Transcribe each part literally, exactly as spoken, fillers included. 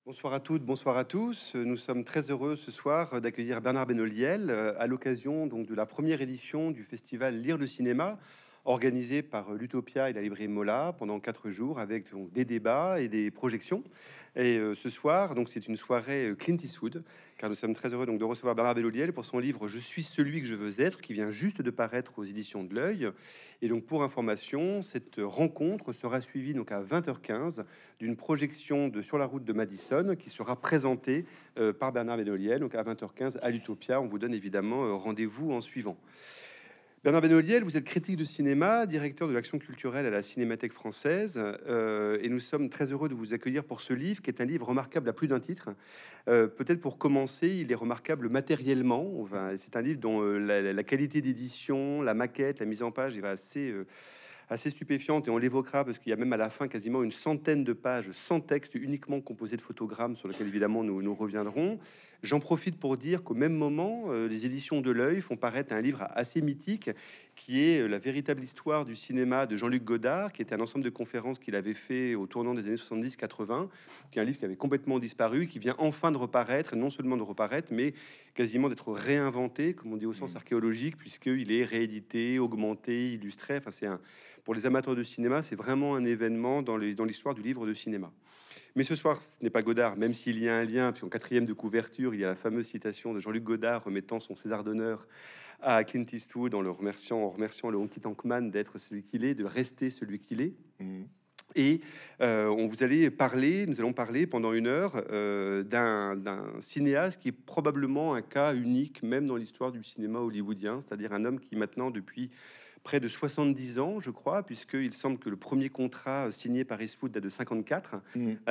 Bonsoir à toutes, bonsoir à tous. Nous sommes très heureux ce soir d'accueillir Bernard Benoliel euh, à l'occasion donc de la première édition du festival Lire le cinéma, organisé par l'Utopia et la librairie Mola pendant quatre jours avec donc, des débats et des projections. Et euh, ce soir, donc c'est une soirée euh, Clint Eastwood, car nous sommes très heureux donc de recevoir Bernard Benoliel pour son livre Je suis celui que je veux être, qui vient juste de paraître aux éditions de l'Œil. Et donc pour information, cette rencontre sera suivie donc à vingt heures quinze d'une projection de Sur la route de Madison qui sera présentée euh, par Bernard Benoliel, donc à vingt heures quinze à l'Utopia. On vous donne évidemment euh, rendez-vous en suivant. Bernard Benoliel, vous êtes critique de cinéma, directeur de l'action culturelle à la Cinémathèque française, euh, et nous sommes très heureux de vous accueillir pour ce livre, qui est un livre remarquable à plus d'un titre. Euh, peut-être pour commencer, il est remarquable matériellement. Enfin, c'est un livre dont euh, la, la qualité d'édition, la maquette, la mise en page est assez euh, assez stupéfiante, et on l'évoquera parce qu'il y a même à la fin quasiment une centaine de pages sans texte, uniquement composées de photogrammes sur lesquels évidemment nous, nous reviendrons. J'en profite pour dire qu'au même moment, euh, les éditions de l'Œil font paraître un livre assez mythique qui est la véritable histoire du cinéma de Jean-Luc Godard, qui était un ensemble de conférences qu'il avait fait au tournant des années soixante-dix quatre-vingts, qui est un livre qui avait complètement disparu, qui vient enfin de reparaître, et non seulement de reparaître, mais quasiment d'être réinventé, comme on dit au sens archéologique, puisqu'il est réédité, augmenté, illustré. Enfin, c'est un, pour les amateurs de cinéma, c'est vraiment un événement dans les- dans l'histoire du livre de cinéma. Mais ce soir, ce n'est pas Godard, même s'il y a un lien, puisqu'en quatrième de couverture, il y a la fameuse citation de Jean-Luc Godard remettant son César d'honneur à Clint Eastwood en le remerciant, en remerciant le Honky Tonk Man d'être celui qu'il est, de rester celui qu'il est. Mhm. Et euh, on vous allez parler, nous allons parler pendant une heure euh, d'un d'un cinéaste qui est probablement un cas unique, même dans l'histoire du cinéma hollywoodien, c'est-à-dire un homme qui maintenant, depuis près de soixante-dix ans, je crois, puisqu'il semble que le premier contrat signé par Eastwood date de cinquante-quatre, Mhm.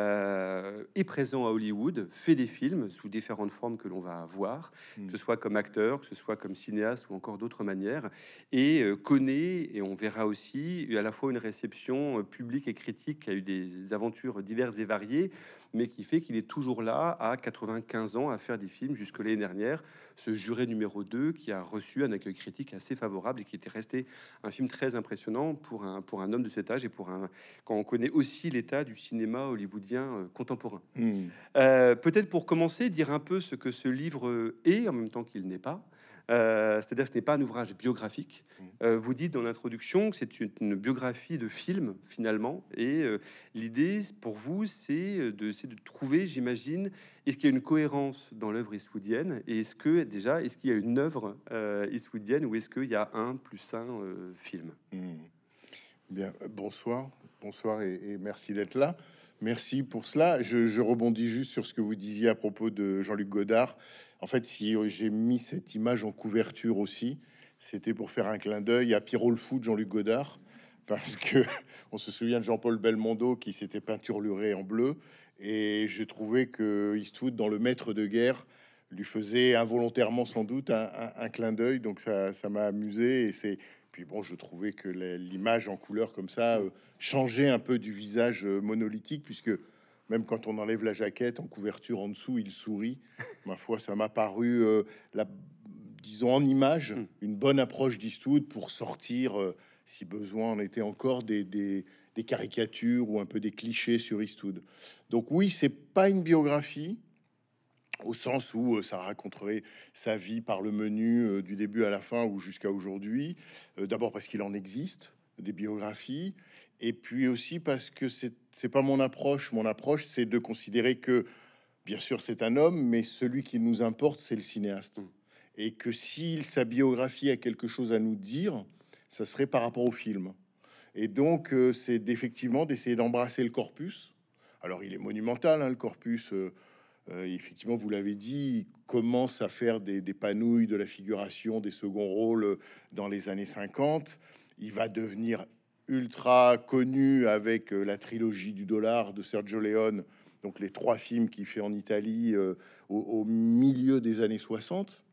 euh, est présent à Hollywood, fait des films sous différentes formes que l'on va voir, que ce Mhm. soit comme acteur, que ce soit comme cinéaste ou encore d'autres manières, et euh, connaît, et on verra aussi, à la fois une réception euh, publique et critique qui a eu des aventures diverses et variées, mais qui fait qu'il est toujours là à quatre-vingt-quinze ans à faire des films jusque l'année dernière, ce Juré numéro deux qui a reçu un accueil critique assez favorable et qui était resté un film très impressionnant pour un, pour un homme de cet âge et pour un, quand on connaît aussi l'état du cinéma hollywoodien euh, contemporain. Mhm. Euh, peut-être pour commencer, dire un peu ce que ce livre est en même temps qu'il n'est pas. Euh, c'est-à-dire que ce n'est pas un ouvrage biographique. Mhm. Euh, vous dites dans l'introduction que c'est une, une biographie de film finalement, et euh, l'idée pour vous, c'est de, c'est de trouver, j'imagine, est-ce qu'il y a une cohérence dans l'œuvre eastwoodienne, et est-ce que déjà, est-ce qu'il y a une œuvre euh, eastwoodienne, ou est-ce qu'il y a un plus un euh, film? Mhm. Bien, euh, bonsoir, bonsoir et, et merci d'être là. Merci pour cela. Je, je rebondis juste sur ce que vous disiez à propos de Jean-Luc Godard. En fait, si euh, j'ai mis cette image en couverture aussi, c'était pour faire un clin d'œil à Pierrot le fou de Jean-Luc Godard, parce que on se souvient de Jean-Paul Belmondo qui s'était peinturluré en bleu, et j'ai trouvé que Eastwood, dans Le Maître de guerre, lui faisait involontairement sans doute un, un- un clin d'œil. Donc ça, ça m'a amusé, et c'est puis bon, je trouvais que la- l'image en couleur comme ça euh, changeait un peu du visage euh, monolithique, puisque même quand on enlève la jaquette en couverture en dessous, il sourit. Ma foi, ça m'a paru, euh, la, disons en image, Hmm. une bonne approche d'Eastwood pour sortir, euh, si besoin en était encore, des, des, des caricatures ou un peu des clichés sur Eastwood. Donc oui, c'est pas une biographie, au sens où euh, ça raconterait sa vie par le menu euh, du début à la fin ou jusqu'à aujourd'hui. Euh, D'abord parce qu'il en existe des biographies, et puis aussi parce que c'est c'est pas mon approche. Mon approche, c'est de considérer que, bien sûr, c'est un homme, mais celui qui nous importe, c'est le cinéaste. Hmm. Et que si sa biographie a quelque chose à nous dire, ça serait par rapport au film. Et donc, euh, c'est effectivement d'essayer d'embrasser le corpus. Alors, il est monumental, hein, le corpus. euh, euh, effectivement, vous l'avez dit, il commence à faire des, des panouilles de la figuration, des seconds rôles euh, dans les années cinquante. Il va devenir ultra connu avec euh, la trilogie du dollar de Sergio Leone, donc les trois films qu'il fait en Italie euh, au, au milieu des années soixante.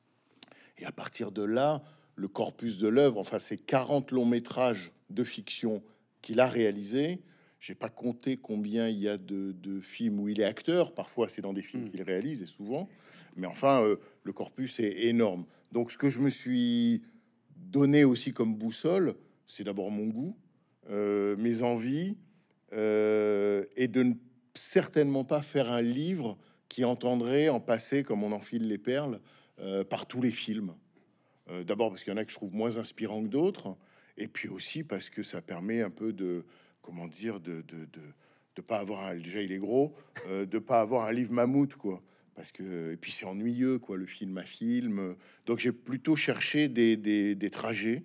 Et à partir de là, le corpus de l'œuvre, enfin, ces quarante longs métrages de fiction qu'il a réalisés. J'ai pas compté combien il y a de, de films où il est acteur. Parfois, c'est dans des films Hmm. qu'il réalise, et souvent. Mais enfin, euh, le corpus est énorme. Donc, ce que je me suis donné aussi comme boussole, c'est d'abord mon goût, euh, mes envies, euh, et de ne certainement pas faire un livre qui entendrait en passer, comme on enfile les perles, euh, par tous les films. Euh, D'abord parce qu'il y en a que je trouve moins inspirants que d'autres, et puis aussi parce que ça permet un peu de, comment dire, de de, de, de pas avoir un, déjà il est gros, euh, de pas avoir un livre mammouth, quoi. Parce que et puis c'est ennuyeux, quoi, le film à film. Donc j'ai plutôt cherché des, des, des trajets.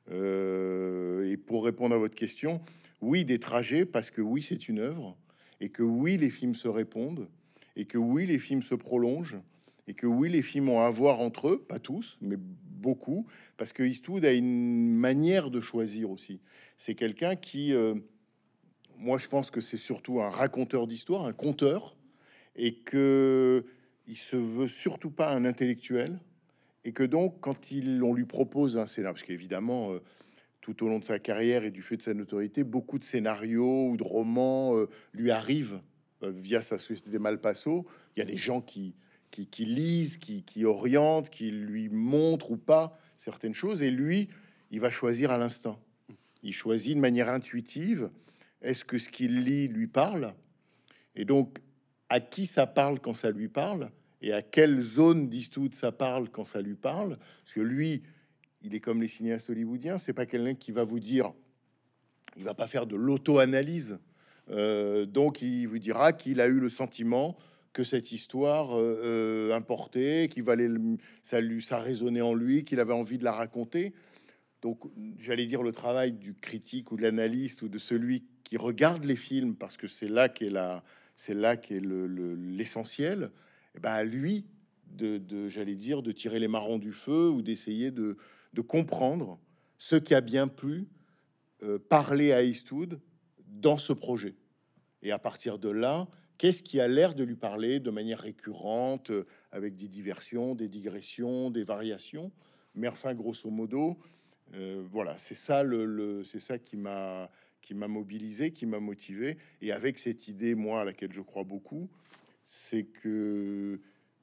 Euh, et pour répondre à votre question, oui, des trajets, parce que oui, c'est une œuvre, et que oui, les films se répondent, et que oui, les films se prolongent, et que oui, les films ont à voir entre eux, pas tous, mais beaucoup, parce que Eastwood a une manière de choisir aussi. C'est quelqu'un qui, euh, moi, je pense que c'est surtout un raconteur d'histoire, un conteur, et que il se veut surtout pas un intellectuel, et que donc, quand il, on lui propose un scénario, parce qu'évidemment, euh, tout au long de sa carrière et du fait de sa notoriété, beaucoup de scénarios ou de romans euh, lui arrivent euh, via sa société Malpasso. Il y a des gens qui, qui, qui lisent, qui, qui orientent, qui lui montrent ou pas certaines choses, et lui, il va choisir à l'instant. Il choisit de manière intuitive. Est-ce que ce qu'il lit lui parle? Et donc, à qui ça parle quand ça lui parle? Et à quelle zone d'Eastwood ça parle quand ça lui parle? Parce que lui, il est comme les cinéastes hollywoodiens, c'est pas quelqu'un qui va vous dire, il va pas faire de l'auto-analyse. Euh, donc il vous dira qu'il a eu le sentiment que cette histoire euh, euh, importait, qu'il valait, le- ça lui, ça résonnait en lui, qu'il avait envie de la raconter. Donc j'allais dire le travail du critique ou de l'analyste ou de celui qui regarde les films, parce que c'est là qu'est la, c'est là qu'est le, le- l'essentiel. Et ben à lui de, de j'allais dire, de tirer les marrons du feu ou d'essayer de de comprendre ce qui a bien pu euh, parler à Eastwood dans ce projet. Et à partir de là, qu'est-ce qui a l'air de lui parler de manière récurrente, euh, avec des diversions, des digressions, des variations. Mais enfin, grosso modo, euh, voilà, c'est ça, le, le- c'est ça qui m'a qui m'a mobilisé, qui m'a motivé. Et avec cette idée, moi, à laquelle je crois beaucoup, c'est que,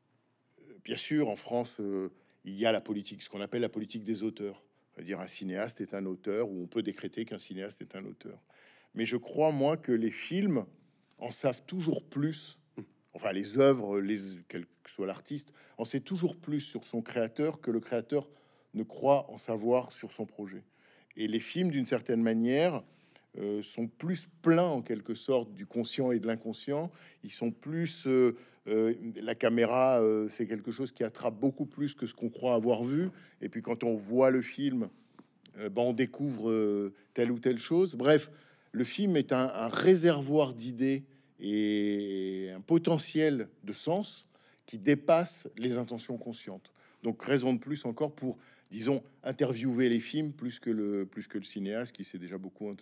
bien sûr, en France, euh, il y a la politique, ce qu'on appelle la politique des auteurs. C'est-à-dire un cinéaste est un auteur, ou on peut décréter qu'un cinéaste est un auteur. Mais je crois, moi, que les films en savent toujours plus. Enfin, les œuvres, les, quel que soit l'artiste, en sait toujours plus sur son créateur que le créateur ne croit en savoir sur son projet. Et les films, d'une certaine manière, euh, sont plus pleins en quelque sorte du conscient et de l'inconscient. Ils sont plus euh, euh, la caméra, euh, c'est quelque chose qui attrape beaucoup plus que ce qu'on croit avoir vu. Et puis quand on voit le film, euh, ben, on découvre euh, telle ou telle chose. Bref, le film est un, un réservoir d'idées et un potentiel de sens qui dépasse les intentions conscientes. Donc raison de plus encore pour, disons, interviewer les films plus que le, plus que le cinéaste qui s'est déjà beaucoup ent-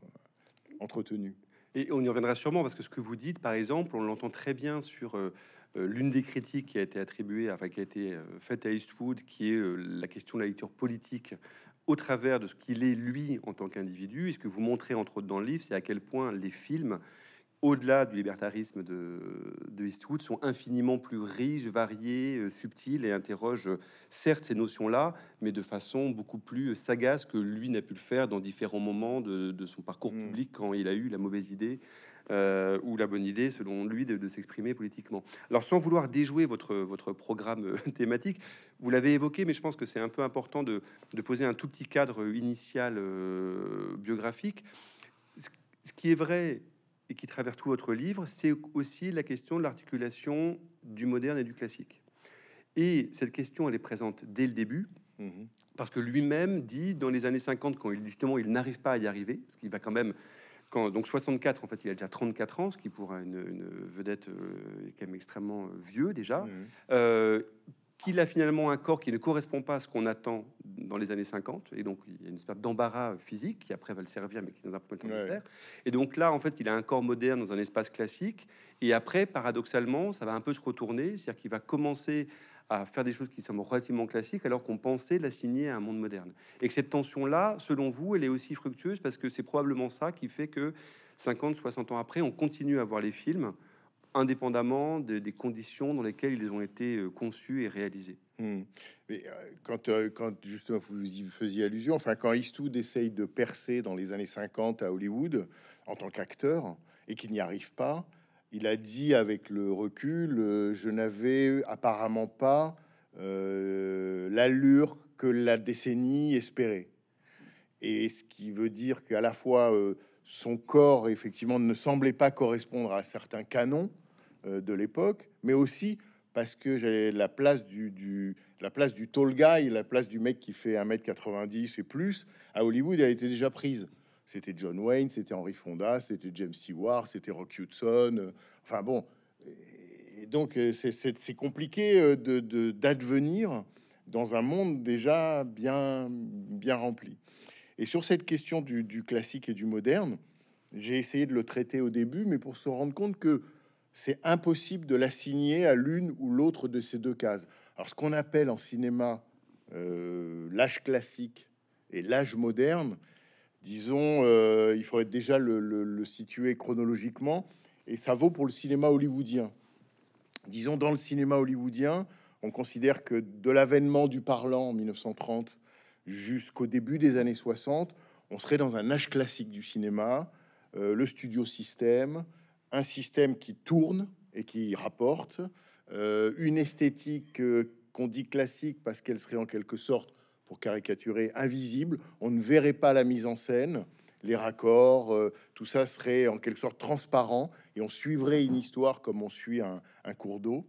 entretenu. Et on y reviendra sûrement parce que ce que vous dites, par exemple, on l'entend très bien sur euh, euh, l'une des critiques qui a été attribuée, enfin qui a été euh, faite à Eastwood, qui est euh, la question de la lecture politique au travers de ce qu'il est lui en tant qu'individu. Et ce que vous montrez entre autres dans le livre, c'est à quel point les films, au-delà du libertarisme de, de Eastwood, sont infiniment plus riches, variés, euh, subtils et interrogent euh, certes ces notions-là, mais de façon beaucoup plus sagace que lui n'a pu le faire dans différents moments de, de son parcours Mm. public quand il a eu la mauvaise idée euh, ou la bonne idée, selon lui, de, de s'exprimer politiquement. Alors, sans vouloir déjouer votre, votre programme euh, thématique, vous l'avez évoqué, mais je pense que c'est un peu important de, de poser un tout petit cadre initial euh, biographique. Ce ce qui est vrai et qui traverse tout votre livre, c'est aussi la question de l'articulation du moderne et du classique. Et cette question, elle est présente dès le début, Mhm. parce que lui-même dit, dans les années cinquante, quand il, justement il n'arrive pas à y arriver, parce qu'il va quand même, quand, donc soixante-quatre, en fait, il a déjà trente-quatre ans, ce qui pour une, une vedette euh, est quand même extrêmement vieux déjà, Mhm. euh, qu'il a finalement un corps qui ne correspond pas à ce qu'on attend dans les années cinquante, et donc il y a une espèce d'embarras physique qui après va le servir, mais qui dans un premier temps le Ouais. dessert. Et donc là, en fait, il a un corps moderne dans un espace classique, et après, paradoxalement, ça va un peu se retourner, c'est-à-dire qu'il va commencer à faire des choses qui semblent relativement classiques, alors qu'on pensait l'assigner à un monde moderne. Et que cette tension-là, selon vous, elle est aussi fructueuse, parce que c'est probablement ça qui fait que cinquante, soixante ans après, on continue à voir les films indépendamment de- des conditions dans lesquelles ils ont été euh, conçus et réalisés. Hmm. Mais euh, quand, euh, quand justement vous y faisiez allusion, enfin quand Eastwood essaye de percer dans les années cinquante à Hollywood en tant qu'acteur et qu'il n'y arrive pas, il a dit avec le recul, euh, je n'avais apparemment pas euh, l'allure que la décennie espérait. Et ce qui veut dire qu'à la fois euh, son corps effectivement ne semblait pas correspondre à certains canons euh, de l'époque, mais aussi parce que j'avais la place du, du la place du tall guy, la place du mec qui fait un mètre quatre-vingt-dix et plus à Hollywood, elle était déjà prise. C'était John Wayne, c'était Henry Fonda, c'était James Stewart, c'était Rock Hudson. euh, enfin bon, et donc euh, c'est c'est- c'est compliqué euh, de de- d'advenir dans un monde déjà bien bien rempli. Et sur cette question du, du classique et du moderne, j'ai essayé de le traiter au début, mais pour se rendre compte que c'est impossible de l'assigner à l'une ou l'autre de ces deux cases. Alors, ce qu'on appelle en cinéma euh, l'âge classique et l'âge moderne, disons, euh, il faudrait déjà le, le- le situer chronologiquement, et ça vaut pour le cinéma hollywoodien. Disons, dans le cinéma hollywoodien, on considère que de l'avènement du parlant en mille neuf cent trente jusqu'au début des années soixante, on serait dans un âge classique du cinéma, euh, le studio système, un système qui tourne et qui rapporte, euh, une esthétique euh, qu'on dit classique parce qu'elle serait en quelque sorte, pour caricaturer, invisible. On ne verrait pas la mise en scène, les raccords, euh, tout ça serait en quelque sorte transparent et on suivrait une histoire comme on suit un, un cours d'eau.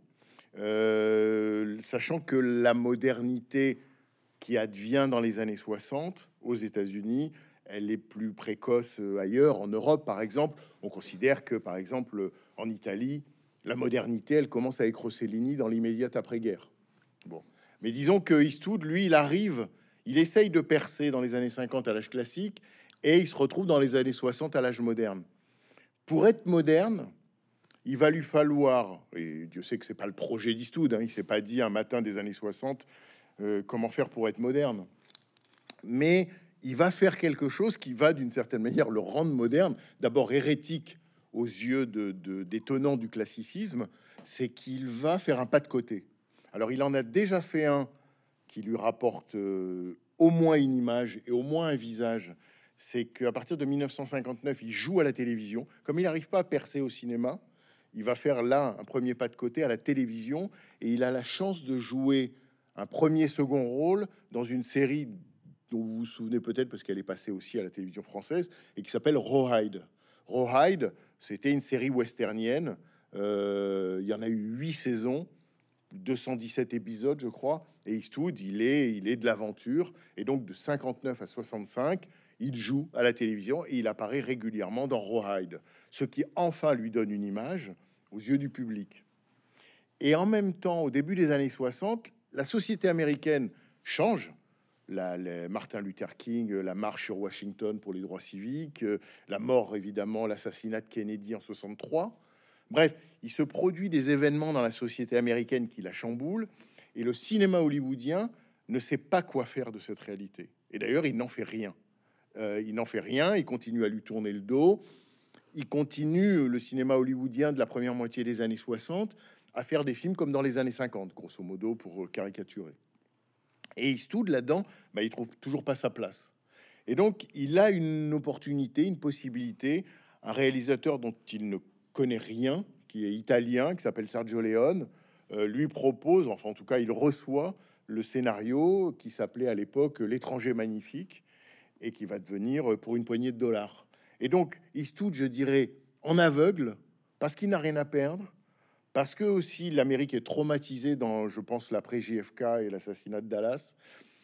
Euh, sachant que la modernité qui advient dans les années soixante aux États-Unis, elle est plus précoce euh, ailleurs. En Europe, par exemple, on considère que, par exemple, en Italie, la modernité, elle commence avec Rossellini dans l'immédiate après-guerre. Bon, mais disons que Eastwood, lui, il arrive, il essaye de percer dans les années cinquante à l'âge classique et il se retrouve dans les années soixante à l'âge moderne. Pour être moderne, il va lui falloir, et Dieu sait que c'est pas le projet d'Eastwood, hein, il s'est pas dit un matin des années soixante euh, comment faire pour être moderne, mais il va faire quelque chose qui va d'une certaine manière le rendre moderne, d'abord hérétique aux yeux de, de, des tenants du classicisme, c'est qu'il va faire un pas de côté. Alors il en a déjà fait un qui lui rapporte euh, au moins une image et au moins un visage. C'est qu'à partir de mille neuf cent cinquante-neuf, il joue à la télévision. Comme il n'arrive pas à percer au cinéma, il va faire là un premier pas de côté à la télévision et il a la chance de jouer un premier second rôle dans une série dont vous vous souvenez peut-être parce qu'elle est passée aussi à la télévision française et qui s'appelle Rawhide. Rawhide, c'était une série westernienne. Euh, il y en a eu huit saisons, deux cent dix-sept épisodes, je crois. Et Eastwood, il est, il est de l'aventure. Et donc de cinquante-neuf à soixante-cinq, il joue à la télévision et il apparaît régulièrement dans Rawhide, ce qui enfin lui donne une image aux yeux du public. Et en même temps, au début des années soixante, la société américaine change. La, la- Martin Luther King, la marche sur Washington pour les droits civiques, euh, la mort évidemment, l'assassinat de Kennedy en soixante-trois. Bref, il se produit des événements dans la société américaine qui la chamboulent, et le cinéma hollywoodien ne sait pas quoi faire de cette réalité. Et d'ailleurs, il n'en fait rien. Euh, il n'en fait rien, il continue à lui tourner le dos. Il continue, le cinéma hollywoodien de la première moitié des années soixante, à faire des films comme dans les années cinquante, grosso modo, pour caricaturer. Et Eastwood, là-dedans, bah, il trouve toujours pas sa place. Et donc, il a une opportunité, une possibilité, un réalisateur dont il ne connaît rien, qui est italien, qui s'appelle Sergio Leone, euh, lui propose, enfin en tout cas, il reçoit le scénario qui s'appelait à l'époque L'étranger magnifique et qui va devenir euh, pour une poignée de dollars. Et donc, Eastwood, je dirais, en aveugle, parce qu'il n'a rien à perdre, parce que aussi l'Amérique est traumatisée dans, je pense, l'après J F K et l'assassinat de Dallas,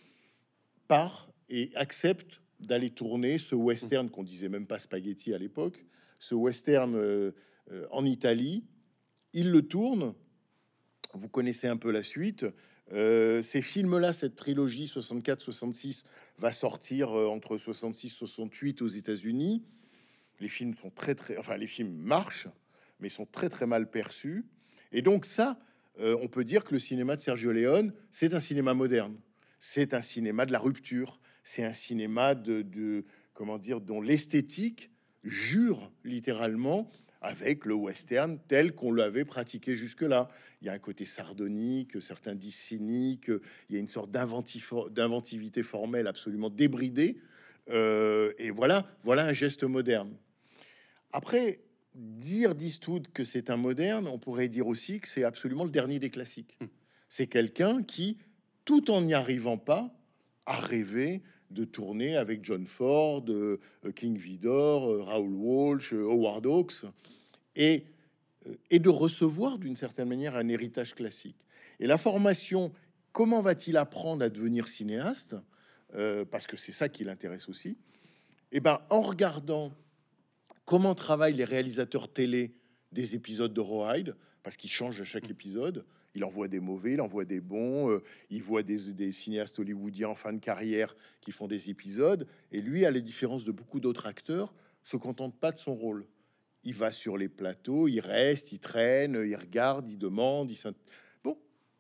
part et accepte d'aller tourner ce western qu'on disait même pas spaghetti à l'époque, ce western euh, euh, en Italie. Il le tourne. Vous connaissez un peu la suite. Euh, ces films-là, cette trilogie soixante-quatre soixante-six va sortir euh, entre soixante-six soixante-huit aux États-Unis. Les films sont très très, enfin les films marchent, mais sont très très mal perçus. Et donc ça, euh, on peut dire que le cinéma de Sergio Leone, c'est un cinéma moderne. C'est un cinéma de la rupture. C'est un cinéma de, de comment dire, dont l'esthétique jure littéralement avec le western tel qu'on l'avait pratiqué jusque-là. Il y a un côté sardonique, certains disent cynique, il y a une sorte d'inventif- d'inventivité formelle absolument débridée. Euh, et voilà, voilà un geste moderne. Après, dire d'Eastwood que c'est un moderne, on pourrait dire aussi que c'est absolument le dernier des classiques. Mmh. C'est quelqu'un qui, tout en n'y arrivant pas, a rêvé de tourner avec John Ford, euh, King Vidor, euh, Raoul Walsh, euh, Howard Hawks, et, euh, et de recevoir d'une certaine manière un héritage classique. Et la formation, comment va-t-il apprendre à devenir cinéaste? Euh, parce que c'est ça qui l'intéresse aussi. Et ben, en regardant comment travaillent les réalisateurs télé des épisodes de Rawhide, parce qu'ils changent à chaque épisode. Il envoie des mauvais, il envoie des bons, euh, il voit des, des cinéastes hollywoodiens en fin de carrière qui font des épisodes, et lui, à la différence de beaucoup d'autres acteurs, se contente pas de son rôle. Il va sur les plateaux, il reste, il traîne, il regarde, il demande, il s'int- bon,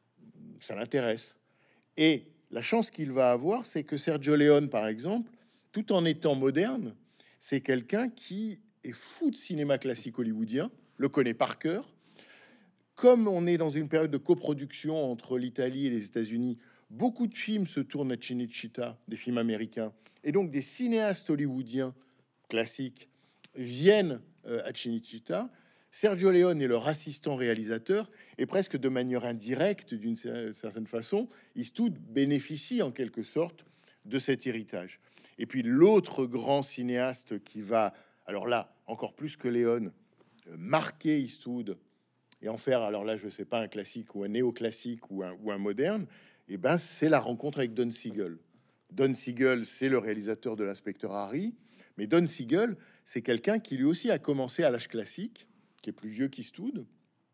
ça l'intéresse. Et la chance qu'il va avoir, c'est que Sergio Leone, par exemple, tout en étant moderne, c'est quelqu'un qui est fou de cinéma classique hollywoodien, le connaît par cœur. Comme on est dans une période de coproduction entre l'Italie et les États-Unis, beaucoup de films se tournent à Cinecittà, des films américains, et donc des cinéastes hollywoodiens classiques viennent euh, à Cinecittà. Sergio Leone est leur assistant réalisateur, et presque de manière indirecte, d'une certaine façon, Eastwood bénéficie en quelque sorte de cet héritage. Et puis l'autre grand cinéaste qui va, alors là, encore plus que Leone, euh, marquer Eastwood et en faire, alors là, je sais pas, un classique ou un néoclassique ou un, ou un moderne, et ben c'est la rencontre avec Don Siegel. Don Siegel, c'est le réalisateur de l'Inspecteur Harry, mais Don Siegel, c'est quelqu'un qui lui aussi a commencé à l'âge classique, qui est plus vieux qu'Eastwood,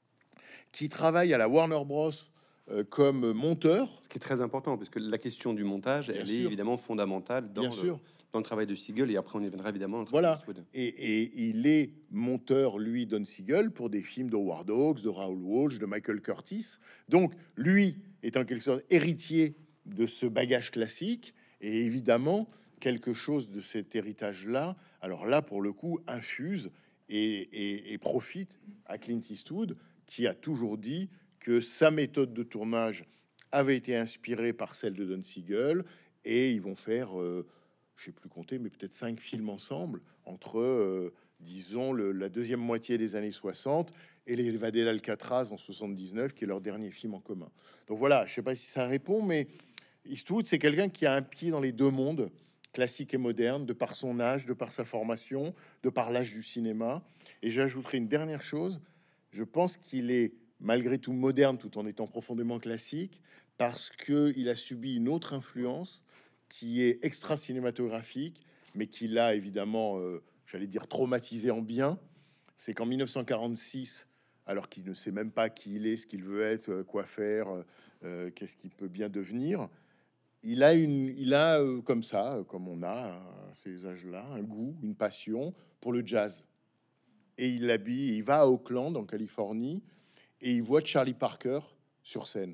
qui travaille à la Warner Bros. Euh, comme monteur. Ce qui est très important, parce que la question du montage, Bien elle est sûr, évidemment fondamentale bien dans le, sûr. dans le travail de Siegel, et après on y viendra évidemment dans le travail Voilà. d'Eastwood. Et, et il est monteur, lui, Don Siegel, pour des films de Howard Hawks, de Raoul Walsh, de Michael Curtis. Donc, lui est en quelque sorte héritier de ce bagage classique. Et évidemment, quelque chose de cet héritage-là, alors là, pour le coup, infuse et, et- et profite à Clint Eastwood, qui a toujours dit que sa méthode de tournage avait été inspirée par celle de Don Siegel. Et ils vont faire... euh, je sais plus compter, mais peut-être cinq films ensemble entre, euh, disons, le- la deuxième moitié des années soixante et les Évadés d'Alcatraz en soixante-dix-neuf, qui est leur dernier film en commun. Donc voilà, je sais pas si ça répond, mais Eastwood, c'est quelqu'un qui a un pied dans les deux mondes, classique et moderne, de par son âge, de par sa formation, de par l'âge du cinéma. Et j'ajouterai une dernière chose, je pense qu'il est malgré tout moderne tout en étant profondément classique, parce qu'il a subi une autre influence qui est extra cinématographique, mais qui l'a évidemment, euh, j'allais dire, traumatisé en bien. C'est qu'en mille neuf cent quarante-six, alors qu'il ne sait même pas qui il est, ce qu'il veut être, euh, quoi faire, euh, euh, qu'est-ce qu'il peut bien devenir, il a une, il a euh, comme ça, euh, comme on a à ces âges-là, un goût, une passion pour le jazz. Et il habille, il va à Oakland, en Californie, et il voit Charlie Parker sur scène.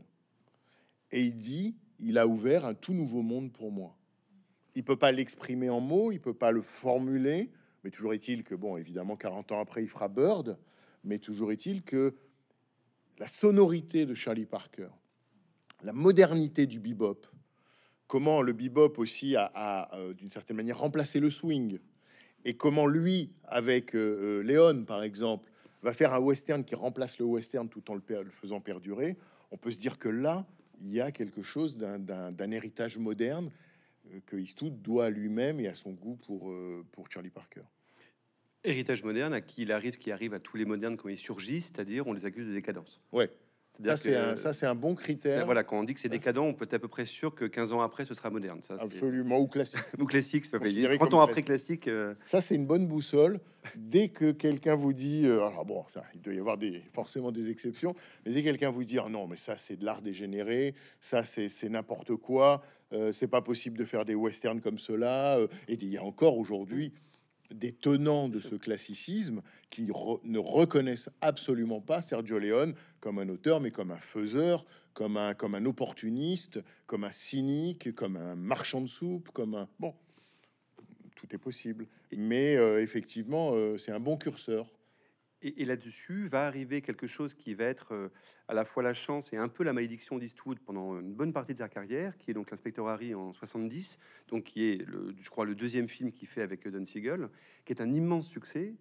Et il dit, il a ouvert un tout nouveau monde pour moi. Il peut pas l'exprimer en mots, il peut pas le formuler, mais toujours est-il que, bon, évidemment, quarante ans après, il fera Bird, mais toujours est-il que la sonorité de Charlie Parker, la modernité du bebop, comment le bebop aussi a, a, euh, d'une certaine manière remplacé le swing, et comment lui, avec euh, euh, Léon, par exemple, va faire un western qui remplace le western tout en le, per- le faisant perdurer, on peut se dire que là, il y a quelque chose d'un d'un- d'un héritage moderne euh, que Eastwood doit à lui-même et à son goût pour, euh, pour Charlie Parker. Héritage moderne à qui il arrive, ce qui arrive à tous les modernes quand ils surgissent, c'est-à-dire on les accuse de décadence. Ouais, ça C'est-à-dire c'est un, que ça c'est un bon ça, critère, voilà, quand on dit que c'est ça, c'est décadent, on peut être à peu près sûr que quinze ans après, ce sera moderne. Ça, c'est absolument, ou classique, ou classique, ça fait considéré trente comme ans après classique. classique. euh, Ça c'est une bonne boussole. Dès que quelqu'un vous dit, euh, alors bon, ça, il doit y avoir des, forcément des exceptions, mais dès que quelqu'un vous dit, ah non, mais ça c'est de l'art dégénéré, ça c'est c'est n'importe quoi, euh, c'est pas possible de faire des westerns comme cela, euh, et il y a encore aujourd'hui des tenants de ce classicisme qui re- ne reconnaissent absolument pas Sergio Leone comme un auteur, mais comme un faiseur, comme un, comme un opportuniste, comme un cynique, comme un marchand de soupe, comme un... Bon, tout est possible. Mais euh, effectivement, euh, c'est un bon curseur. Et, et là-dessus va arriver quelque chose qui va être euh, à la fois la chance et un peu la malédiction d'Eastwood pendant une bonne partie de sa carrière, qui est donc l'inspecteur Harry en soixante-dix, donc qui est, le, je crois, le deuxième film qu'il fait avec Don Siegel, qui est un immense succès.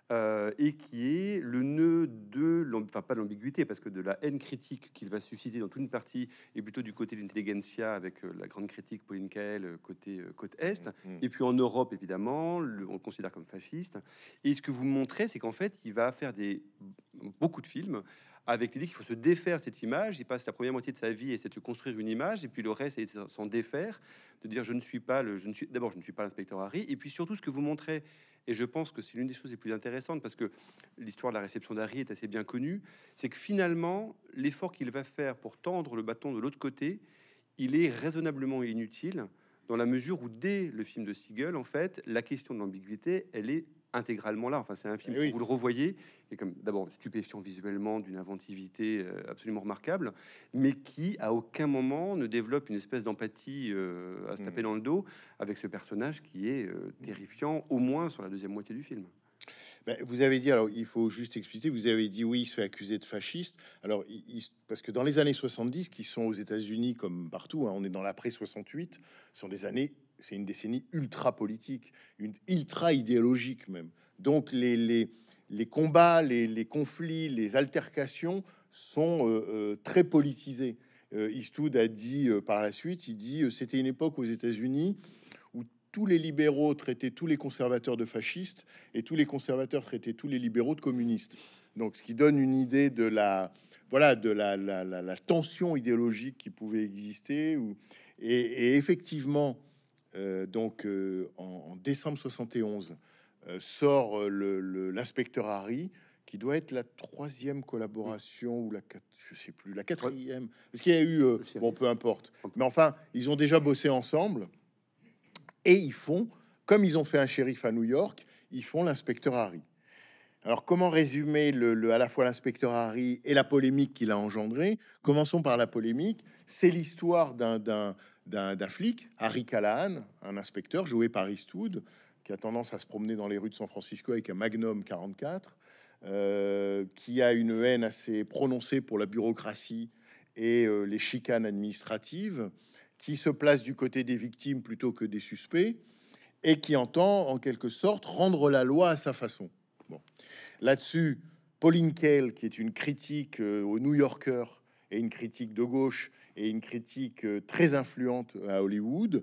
euh, et qui est le nœud de, l'am- enfin pas de l'ambiguïté, parce que de la haine critique qu'il va susciter dans toute une partie, et plutôt du côté de l'intelligentsia, avec euh, la grande critique Pauline Kael, euh, côté euh, côte Est, Mm. et puis en Europe, évidemment, le- on le considère comme fasciste. Et ce que vous montrez, c'est qu'en fait, il va faire des, beaucoup de films avec l'idée qu'il faut se défaire de cette image. Il passe la première moitié de sa vie et essaie de se construire une image, et puis le reste, c'est de s'en défaire, de dire je ne suis pas le, je ne suis d'abord je ne suis pas l'inspecteur Harry, et puis surtout ce que vous montrez, et je pense que c'est l'une des choses les plus intéressantes parce que l'histoire de la réception d'Harry est assez bien connue, c'est que finalement l'effort qu'il va faire pour tendre le bâton de l'autre côté, il est raisonnablement inutile dans la mesure où dès le film de Siegel, en fait, la question de l'ambiguïté, elle est intégralement là. Enfin, c'est un film Eh où oui. vous le revoyez, et comme d'abord stupéfiant visuellement, d'une inventivité euh, absolument remarquable, mais qui à aucun moment ne développe une espèce d'empathie euh, à se taper Mm. dans le dos avec ce personnage qui est euh, terrifiant, au moins sur la deuxième moitié du film. Ben, vous avez dit, alors il faut juste expliquer, vous avez dit oui, il se fait accuser de fasciste. Alors, il- il- parce que dans les années soixante-dix, qui sont aux États-Unis comme partout, hein, on est dans l'après soixante-huit, sont des années, c'est une décennie ultra politique, une ultra idéologique même. Donc les, les, les combats, les, les conflits, les altercations sont euh, euh, très politisés. Euh, Eastwood a dit euh, par la suite, il dit euh, c'était une époque aux États-Unis où tous les libéraux traitaient tous les conservateurs de fascistes et tous les conservateurs traitaient tous les libéraux de communistes. Donc, ce qui donne une idée de la, voilà, de la, la, la, la tension idéologique qui pouvait exister. Ou, et, et effectivement, euh, donc euh, en, en décembre soixante et onze, euh, sort le, le- l'inspecteur Harry, qui doit être la troisième Mm. collaboration ou la quatre, je sais plus, la Ouais, quatrième. Parce qu'il y a eu, euh, le bon, shérif. peu importe. Mais enfin, ils ont déjà bossé ensemble. Et ils font, comme ils ont fait un shérif à New York, ils font l'inspecteur Harry. Alors, comment résumer le, le- à la fois l'inspecteur Harry et la polémique qu'il a engendré? Commençons par la polémique. C'est l'histoire d'un, d'un, d'un, d'un flic, Harry Callahan, un inspecteur joué par Eastwood, qui a tendance à se promener dans les rues de San Francisco avec un Magnum quarante-quatre, euh, qui a une haine assez prononcée pour la bureaucratie et euh, les chicanes administratives, qui se place du côté des victimes plutôt que des suspects, et qui entend en quelque sorte rendre la loi à sa façon. Bon. Là-dessus, Pauline Kael, qui est une critique euh, au New Yorker et une critique de gauche et une critique euh, très influente à Hollywood,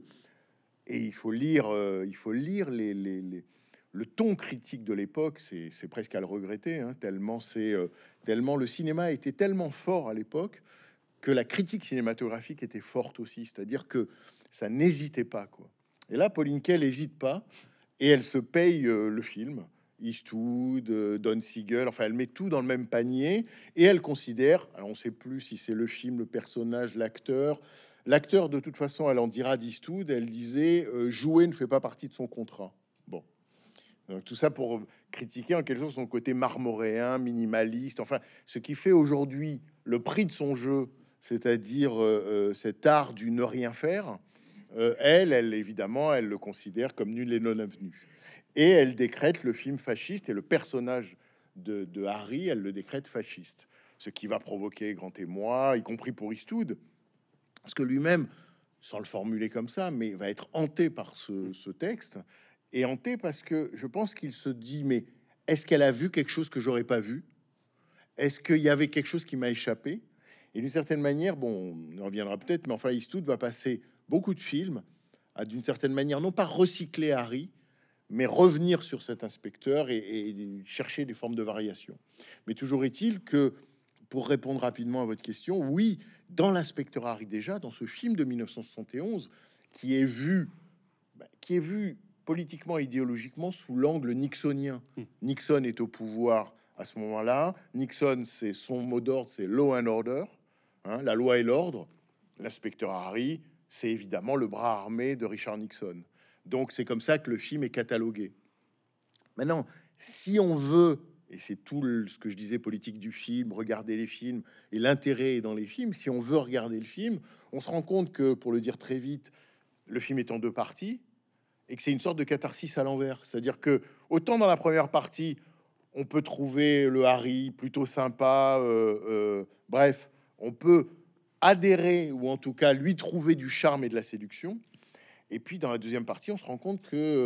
et il faut lire, euh, il faut lire les, les- les- le ton critique de l'époque, c'est c'est presque à le regretter, hein, tellement c'est euh, tellement le cinéma était tellement fort à l'époque que la critique cinématographique était forte aussi, c'est-à-dire que ça n'hésitait pas, quoi. Et là, Pauline Kael n'hésite pas et elle se paye euh, le film. Eastwood, euh, Don Siegel, enfin, elle met tout dans le même panier et elle considère, alors on sait plus si c'est le film, le personnage, l'acteur. L'acteur, de toute façon, elle en dira d'Eastwood, elle disait euh, jouer ne fait pas partie de son contrat. Bon, donc, tout ça pour critiquer en quelque sorte son côté marmoréen, minimaliste, enfin, ce qui fait aujourd'hui le prix de son jeu, c'est-à-dire euh, euh, cet art du ne rien faire. Euh, elle, elle, évidemment, elle le considère comme nul et non avenu. Et elle décrète le film fasciste et le personnage de, de Harry, elle le décrète fasciste. Ce qui va provoquer grand émoi, y compris pour Eastwood, parce que lui-même, sans le formuler comme ça, mais va être hanté par ce, ce texte, et hanté parce que je pense qu'il se dit, mais est-ce qu'elle a vu quelque chose que j'aurais pas vu? Est-ce qu'il y avait quelque chose qui m'a échappé? Et d'une certaine manière, bon, on en reviendra peut-être, mais enfin, Eastwood va passer beaucoup de films à, d'une certaine manière, non pas recycler Harry, mais revenir sur cet inspecteur et, et chercher des formes de variation. Mais toujours est-il que, pour répondre rapidement à votre question, oui, dans l'inspecteur Harry déjà, dans ce film de mille neuf cent soixante et onze, qui est vu, bah, qui est vu politiquement et idéologiquement sous l'angle nixonien. Mm. Nixon est au pouvoir à ce moment-là. Nixon, c'est son mot d'ordre, c'est law and order, hein, la loi et l'ordre. L'inspecteur Harry, c'est évidemment le bras armé de Richard Nixon. Donc c'est comme ça que le film est catalogué. Maintenant, si on veut, et c'est tout le- ce que je disais politique du film, regarder les films et l'intérêt dans les films, si on veut regarder le film, on se rend compte que, pour le dire très vite, le film est en deux parties et que c'est une sorte de catharsis à l'envers. C'est-à-dire que autant dans la première partie, on peut trouver le Harry plutôt sympa, euh, euh, bref, on peut adhérer ou en tout cas lui trouver du charme et de la séduction. Et puis dans la deuxième partie, on se rend compte que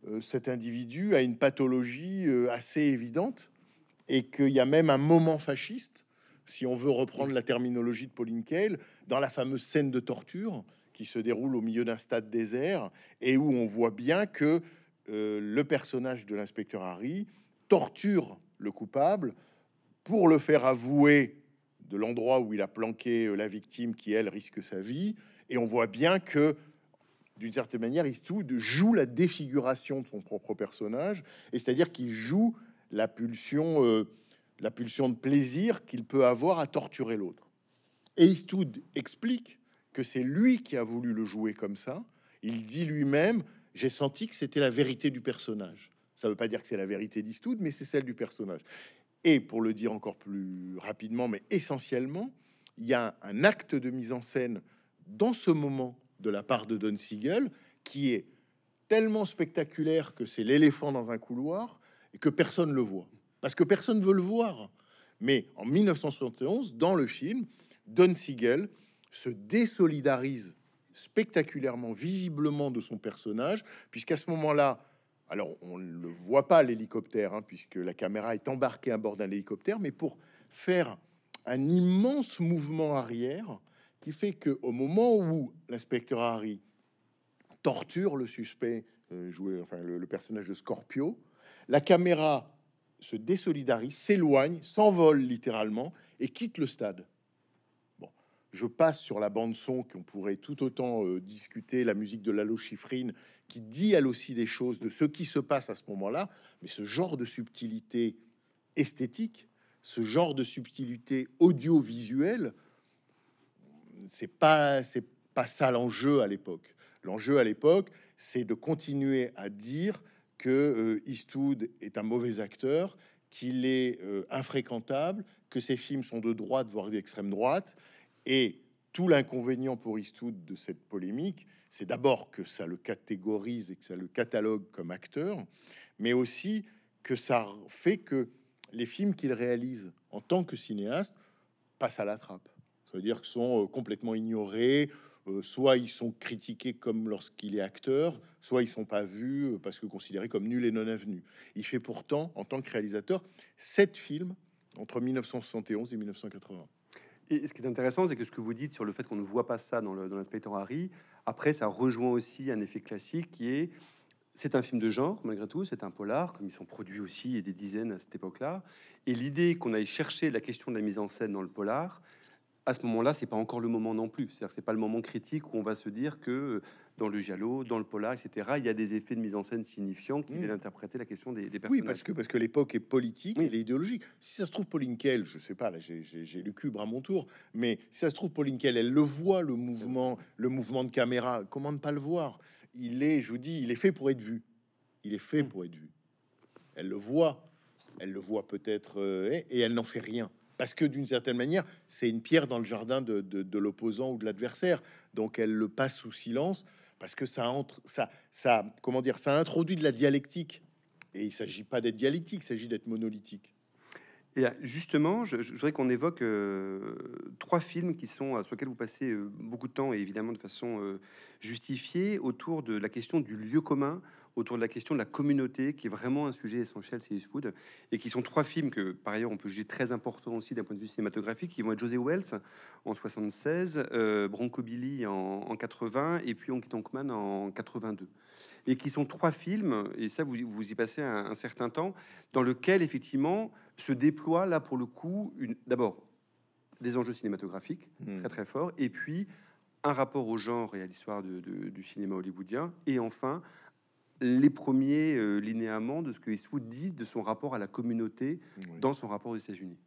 euh, cet individu a une pathologie euh, assez évidente et qu'il y a même un moment fasciste, si on veut reprendre la terminologie de Pauline Kael, dans la fameuse scène de torture qui se déroule au milieu d'un stade désert et où on voit bien que euh, le personnage de l'inspecteur Harry torture le coupable pour le faire avouer de l'endroit où il a planqué euh, la victime qui, elle, risque sa vie. Et on voit bien que, d'une certaine manière, Eastwood joue la défiguration de son propre personnage, et c'est-à-dire qu'il joue la pulsion, euh, la pulsion de plaisir qu'il peut avoir à torturer l'autre. Et Eastwood explique que c'est lui qui a voulu le jouer comme ça. Il dit lui-même, j'ai senti que c'était la vérité du personnage. Ça veut pas dire que c'est la vérité d'Eastwood, mais c'est celle du personnage. Et pour le dire encore plus rapidement, mais essentiellement, il y a un acte de mise en scène dans ce moment de la part de Don Siegel qui est tellement spectaculaire que c'est l'éléphant dans un couloir et que personne le voit. Parce que personne veut le voir. Mais en mille neuf cent soixante et onze, dans le film, Don Siegel se désolidarise spectaculairement, visiblement de son personnage, puisqu'à ce moment-là, alors on ne le voit pas l'hélicoptère, hein, puisque la caméra est embarquée à bord d'un hélicoptère, mais pour faire un immense mouvement arrière qui fait que au moment où l'inspecteur Harry torture le suspect, euh, joué, enfin le, le personnage de Scorpio, la caméra se désolidarise, s'éloigne, s'envole littéralement et quitte le stade. Bon, je passe sur la bande son qu'on pourrait tout autant euh, discuter, la musique de Lalo Schifrin qui dit elle aussi des choses de ce qui se passe à ce moment-là, mais ce genre de subtilité esthétique, ce genre de subtilité audiovisuelle, c'est pas c'est pas ça l'enjeu à l'époque. L'enjeu à l'époque, c'est de continuer à dire que euh, Eastwood est un mauvais acteur, qu'il est euh, infréquentable, que ses films sont de droite voire d'extrême droite, et tout l'inconvénient pour Eastwood de cette polémique, c'est d'abord que ça le catégorise et que ça le catalogue comme acteur, mais aussi que ça fait que les films qu'il réalise en tant que cinéaste passent à la trappe. Ça veut dire qu'ils sont euh, complètement ignorés, euh, soit ils sont critiqués comme lorsqu'il est acteur, soit ils sont pas vus euh, parce que considérés comme nuls et non avenus. Il fait pourtant, en tant que réalisateur, sept films entre mille neuf cent soixante et onze et mille neuf cent quatre-vingts. Et ce qui est intéressant, c'est que ce que vous dites sur le fait qu'on ne voit pas ça dans le- dans l'inspecteur Harry, après, ça rejoint aussi un effet classique qui est, c'est un film de genre, malgré tout, c'est un polar, comme ils sont produits aussi, et des dizaines à cette époque-là. Et l'idée qu'on aille chercher la question de la mise en scène dans le polar, à ce moment-là, c'est pas encore le moment non plus. C'est-à-dire que c'est pas le moment critique où on va se dire que euh, dans le giallo, dans le polar, et cetera, il y a des effets de mise en scène signifiants qui Mmh. viennent interpréter la question des, des Oui, personnages. parce que parce que l'époque est politique, Oui. et idéologique. Si ça se trouve, Pauline Kael, je sais pas, là j'ai- j'ai j'ai le cubre à mon tour, mais si ça se trouve, Pauline Kael, elle le voit, le mouvement, le mouvement de caméra. Comment ne pas le voir? Il est, je vous dis, il est fait pour être vu. Il est fait Mm. pour être vu. Elle le voit, elle le voit peut-être, euh, et, et elle n'en fait rien. Parce que d'une certaine manière, c'est une pierre dans le jardin de, de- de l'opposant ou de l'adversaire. Donc elle le passe sous silence parce que ça entre, ça, ça, comment dire, ça introduit de la dialectique. Et il s'agit pas d'être dialectique, il s'agit d'être monolithique. Et euh, justement, je, je voudrais qu'on évoque euh, trois films qui sont, euh, sur lesquels vous passez euh, beaucoup de temps et évidemment de façon euh, justifiée autour de la question du lieu commun, autour de la question de la communauté, qui est vraiment un sujet essentiel chez Eastwood, et qui sont trois films que, par ailleurs, on peut juger très importants aussi d'un point de vue cinématographique, qui vont être José Wells en soixante-seize, euh, Bronco Billy en, en quatre-vingts, et puis Honky Tonk Man en quatre-vingt-deux. Et qui sont trois films, et ça, vous, vous y passez un, un certain temps, dans lequel, effectivement, se déploie, là, pour le coup, une, d'abord, des enjeux cinématographiques Mm. très, très forts, et puis un rapport au genre et à l'histoire de- de- du cinéma hollywoodien, et enfin, les premiers euh, linéaments de ce que Eastwood dit de son rapport à la communauté Oui. dans son rapport aux États-Unis.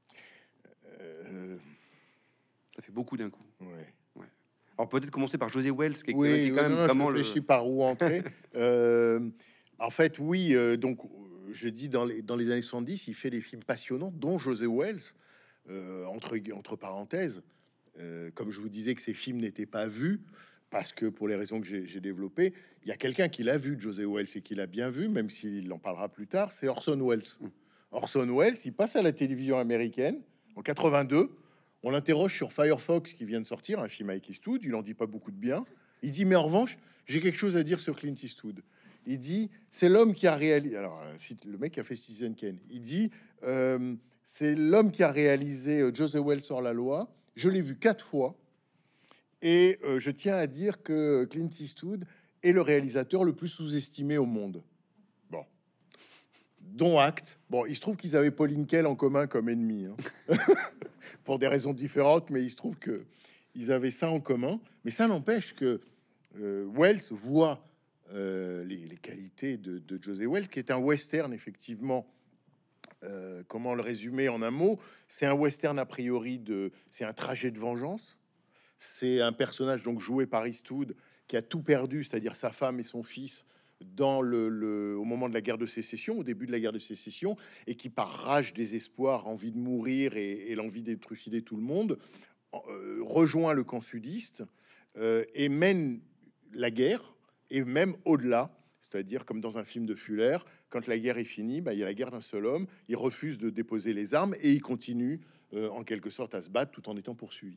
Euh, Ça fait beaucoup d'un coup. ouais. Ouais. Alors peut-être commencer par José Wells, qui est, qui Oui, est quand oui, même non, non, je vraiment le... réfléchis par où entrer. Euh, en fait, oui, euh, donc, euh, je dis dans les, dans les années soixante-dix, il fait des films passionnants, dont José Wells, euh, entre, entre parenthèses. Euh, comme je vous disais que ces films n'étaient pas vus, parce que pour les raisons que j'ai j'ai développées, il y a quelqu'un qui l'a vu, José Wells, et qui l'a bien vu, même s'il en parlera plus tard, c'est Orson Welles. Mm. Orson Welles, il passe à la télévision américaine en quatre-vingt-deux. On l'interroge sur Firefox qui vient de sortir, un film avec Eastwood. Il en dit pas beaucoup de bien. Il dit, mais en revanche, j'ai quelque chose à dire sur Clint Eastwood. Il dit c'est l'homme qui a réalisé. Alors, euh, si le mec qui a fait Citizen Kane, il dit euh, c'est l'homme qui a réalisé euh, Joseph Wells sur la loi. Je l'ai vu quatre fois et euh, je tiens à dire que Clint Eastwood est le réalisateur le plus sous-estimé au monde. Bon, dont acte. Bon, il se trouve qu'ils avaient Pauline Kael en commun comme ennemi, hein. Pour des raisons différentes, mais il se trouve que ils avaient ça en commun. Mais ça n'empêche que euh, Wells voit euh, les, les qualités de, de Joseph Wells, qui est un western, effectivement. Euh, comment le résumer en un mot? C'est un western a priori de, c'est un trajet de vengeance. C'est un personnage donc joué par Eastwood qui a tout perdu, c'est-à-dire sa femme et son fils, dans le, le, au moment de la guerre de sécession, au début de la guerre de sécession, et qui par rage, désespoir, envie de mourir et, et l'envie de trucider tout le monde, euh, rejoint le camp sudiste euh, et mène la guerre, et même au-delà, c'est-à-dire comme dans un film de Fuller, quand la guerre est finie, bah, il y a la guerre d'un seul homme, il refuse de déposer les armes et il continue euh, en quelque sorte à se battre tout en étant poursuivi.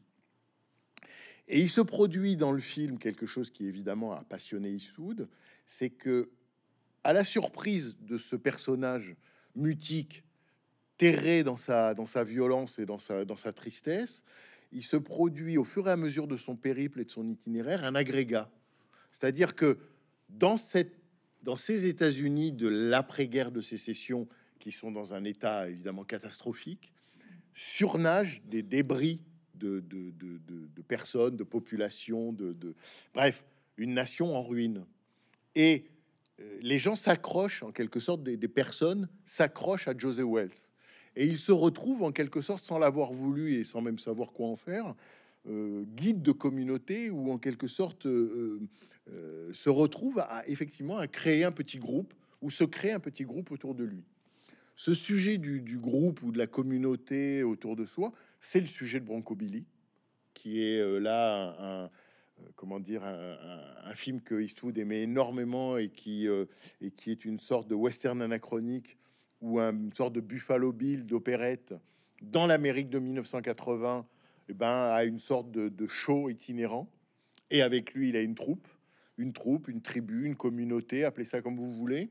Et il se produit dans le film quelque chose qui évidemment a passionné Eastwood, c'est que, à la surprise de ce personnage mutique, terré dans sa, dans sa violence et dans sa, dans sa tristesse, il se produit au fur et à mesure de son périple et de son itinéraire un agrégat. C'est-à-dire que dans, cette, dans ces États-Unis de l'après-guerre de sécession, qui sont dans un état évidemment catastrophique, surnagent des débris de, de, de, de, de personnes, de populations, de, de... bref, une nation en ruine. Et euh, les gens s'accrochent, en quelque sorte, des, des personnes s'accrochent à Joseph Wells. Et ils se retrouvent, en quelque sorte, sans l'avoir voulu et sans même savoir quoi en faire, euh, guide de communauté, ou en quelque sorte euh, euh, se retrouvent à, effectivement à créer un petit groupe, ou se créer un petit groupe autour de lui. Ce sujet du, du groupe ou de la communauté autour de soi, c'est le sujet de Bronco Billy, qui est euh, là un, un, comment dire, un, un, un film que Eastwood aimait énormément et qui, euh, et qui est une sorte de western anachronique ou un, une sorte de Buffalo Bill d'opérette dans l'Amérique de mille neuf cent quatre-vingts, et ben, à une sorte de, de show itinérant. Et avec lui, il a une troupe, une troupe, une tribu, une communauté, appelez ça comme vous voulez.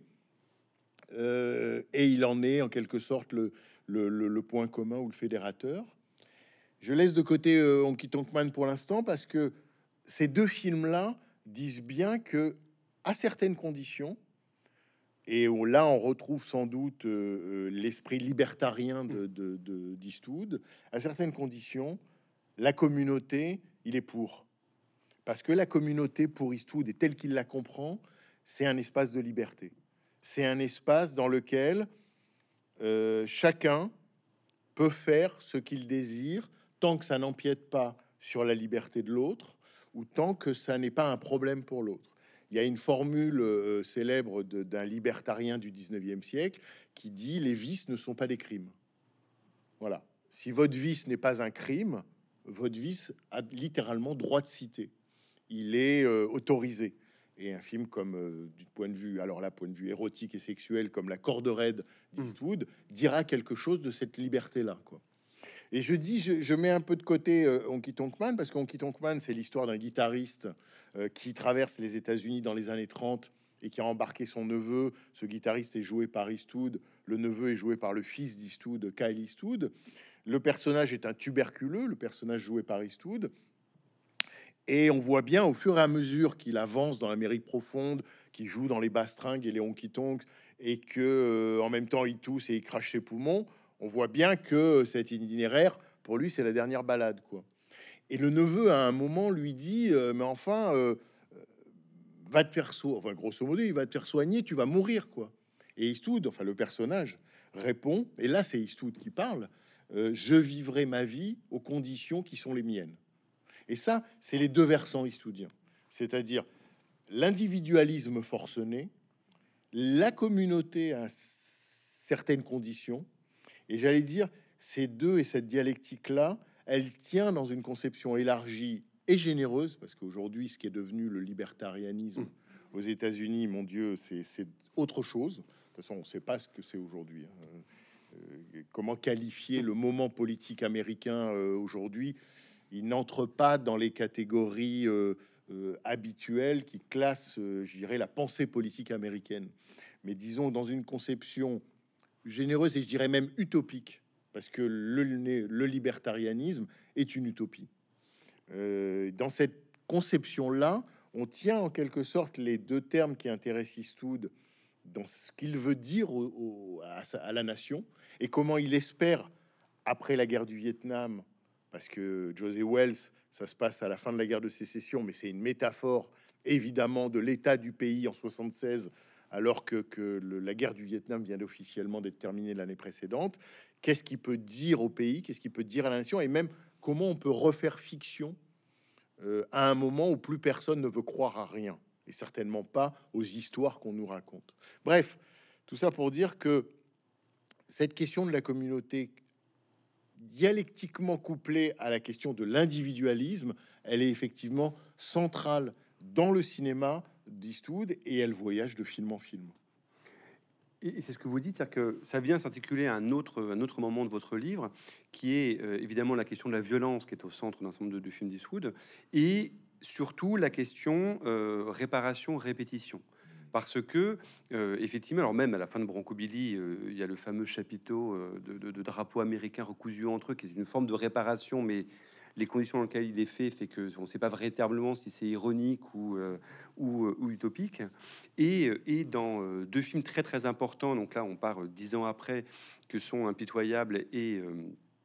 Euh, et il en est en quelque sorte le, le, le, le point commun ou le fédérateur. Je laisse de côté euh, Honky Tonk Man pour l'instant parce que ces deux films-là disent bien que, à certaines conditions, et où là on retrouve sans doute euh, l'esprit libertarien de, de, de, d'Eastwood, à certaines conditions, la communauté, il est pour. Parce que la communauté pour Eastwood, et telle qu'il la comprend, c'est un espace de liberté. C'est un espace dans lequel euh, chacun peut faire ce qu'il désire tant que ça n'empiète pas sur la liberté de l'autre ou tant que ça n'est pas un problème pour l'autre. Il y a une formule euh, célèbre de, d'un libertarien du dix-neuvième siècle qui dit les vices ne sont pas des crimes. Voilà. Si votre vice n'est pas un crime, votre vice a littéralement droit de cité. Il est euh, autorisé. Et un film comme euh, du point de vue, alors là, point de vue érotique et sexuel, comme La Corde raide d'Eastwood, mmh. dira quelque chose de cette liberté-là, quoi. Et je dis, je, je mets un peu de côté euh, Honky Tonk Man, parce qu'Honky Tonk Man, c'est l'histoire d'un guitariste euh, qui traverse les États-Unis dans les années trente et qui a embarqué son neveu. Ce guitariste est joué par Eastwood, le neveu est joué par le fils d'Eastwood, Kyle Eastwood. Le personnage est un tuberculeux, le personnage joué par Eastwood. Et on voit bien au fur et à mesure qu'il avance dans l'Amérique profonde, qu'il joue dans les bastringues et les honky-tonks, et que euh, en même temps il tousse et il crache ses poumons, on voit bien que cet itinéraire, pour lui, c'est la dernière balade, quoi. Et le neveu, à un moment, lui dit euh, mais enfin, euh, va te faire soigner, enfin grosso modo, il va te faire soigner, tu vas mourir, quoi. Et Eastwood, enfin le personnage, répond, et là c'est Eastwood qui parle, euh, je vivrai ma vie aux conditions qui sont les miennes. Et ça, c'est les deux versants eastwoodiens, c'est-à-dire l'individualisme forcené, la communauté à certaines conditions, et j'allais dire, ces deux et cette dialectique-là, elle tient dans une conception élargie et généreuse, parce qu'aujourd'hui, ce qui est devenu le libertarianisme aux États-Unis, mon Dieu, c'est autre chose. De toute façon, on ne sait pas ce que c'est aujourd'hui. Hein. Euh, comment qualifier le moment politique américain euh, aujourd'hui? Il n'entre pas dans les catégories euh, euh, habituel qui classe, euh, je dirais, la pensée politique américaine. Mais disons dans une conception généreuse et je dirais même utopique, parce que le, le libertarianisme est une utopie. Euh, dans cette conception-là, on tient en quelque sorte les deux termes qui intéressent Eastwood dans ce qu'il veut dire au, au, à, sa, à la nation et comment il espère, après la guerre du Vietnam, parce que José Wells, ça se passe à la fin de la guerre de sécession, mais c'est une métaphore évidemment de l'état du pays en soixante-seize, alors que, que le, la guerre du Vietnam vient officiellement d'être terminée l'année précédente. Qu'est-ce qu'il peut dire au pays? Qu'est-ce qu'il peut dire à la nation? Et même comment on peut refaire fiction euh, à un moment où plus personne ne veut croire à rien, et certainement pas aux histoires qu'on nous raconte. Bref, tout ça pour dire que cette question de la communauté, dialectiquement couplée à la question de l'individualisme, elle est effectivement centrale dans le cinéma d'Eastwood et elle voyage de film en film. Et c'est ce que vous dites, c'est-à-dire que ça vient s'articuler à un autre, un autre moment de votre livre, qui est euh, évidemment la question de la violence qui est au centre d'un certain nombre de, de films d'Eastwood, et surtout la question euh, réparation, répétition. Parce que, euh, effectivement, alors même à la fin de Bronco Billy, euh, il y a le fameux chapiteau euh, de, de, de drapeaux américains recousus entre eux, qui est une forme de réparation, mais les conditions dans lesquelles il est fait fait que on ne sait pas véritablement si c'est ironique ou, euh, ou, ou utopique. Et, et dans euh, deux films très très importants, donc là on part euh, dix ans après, que sont Impitoyable et euh,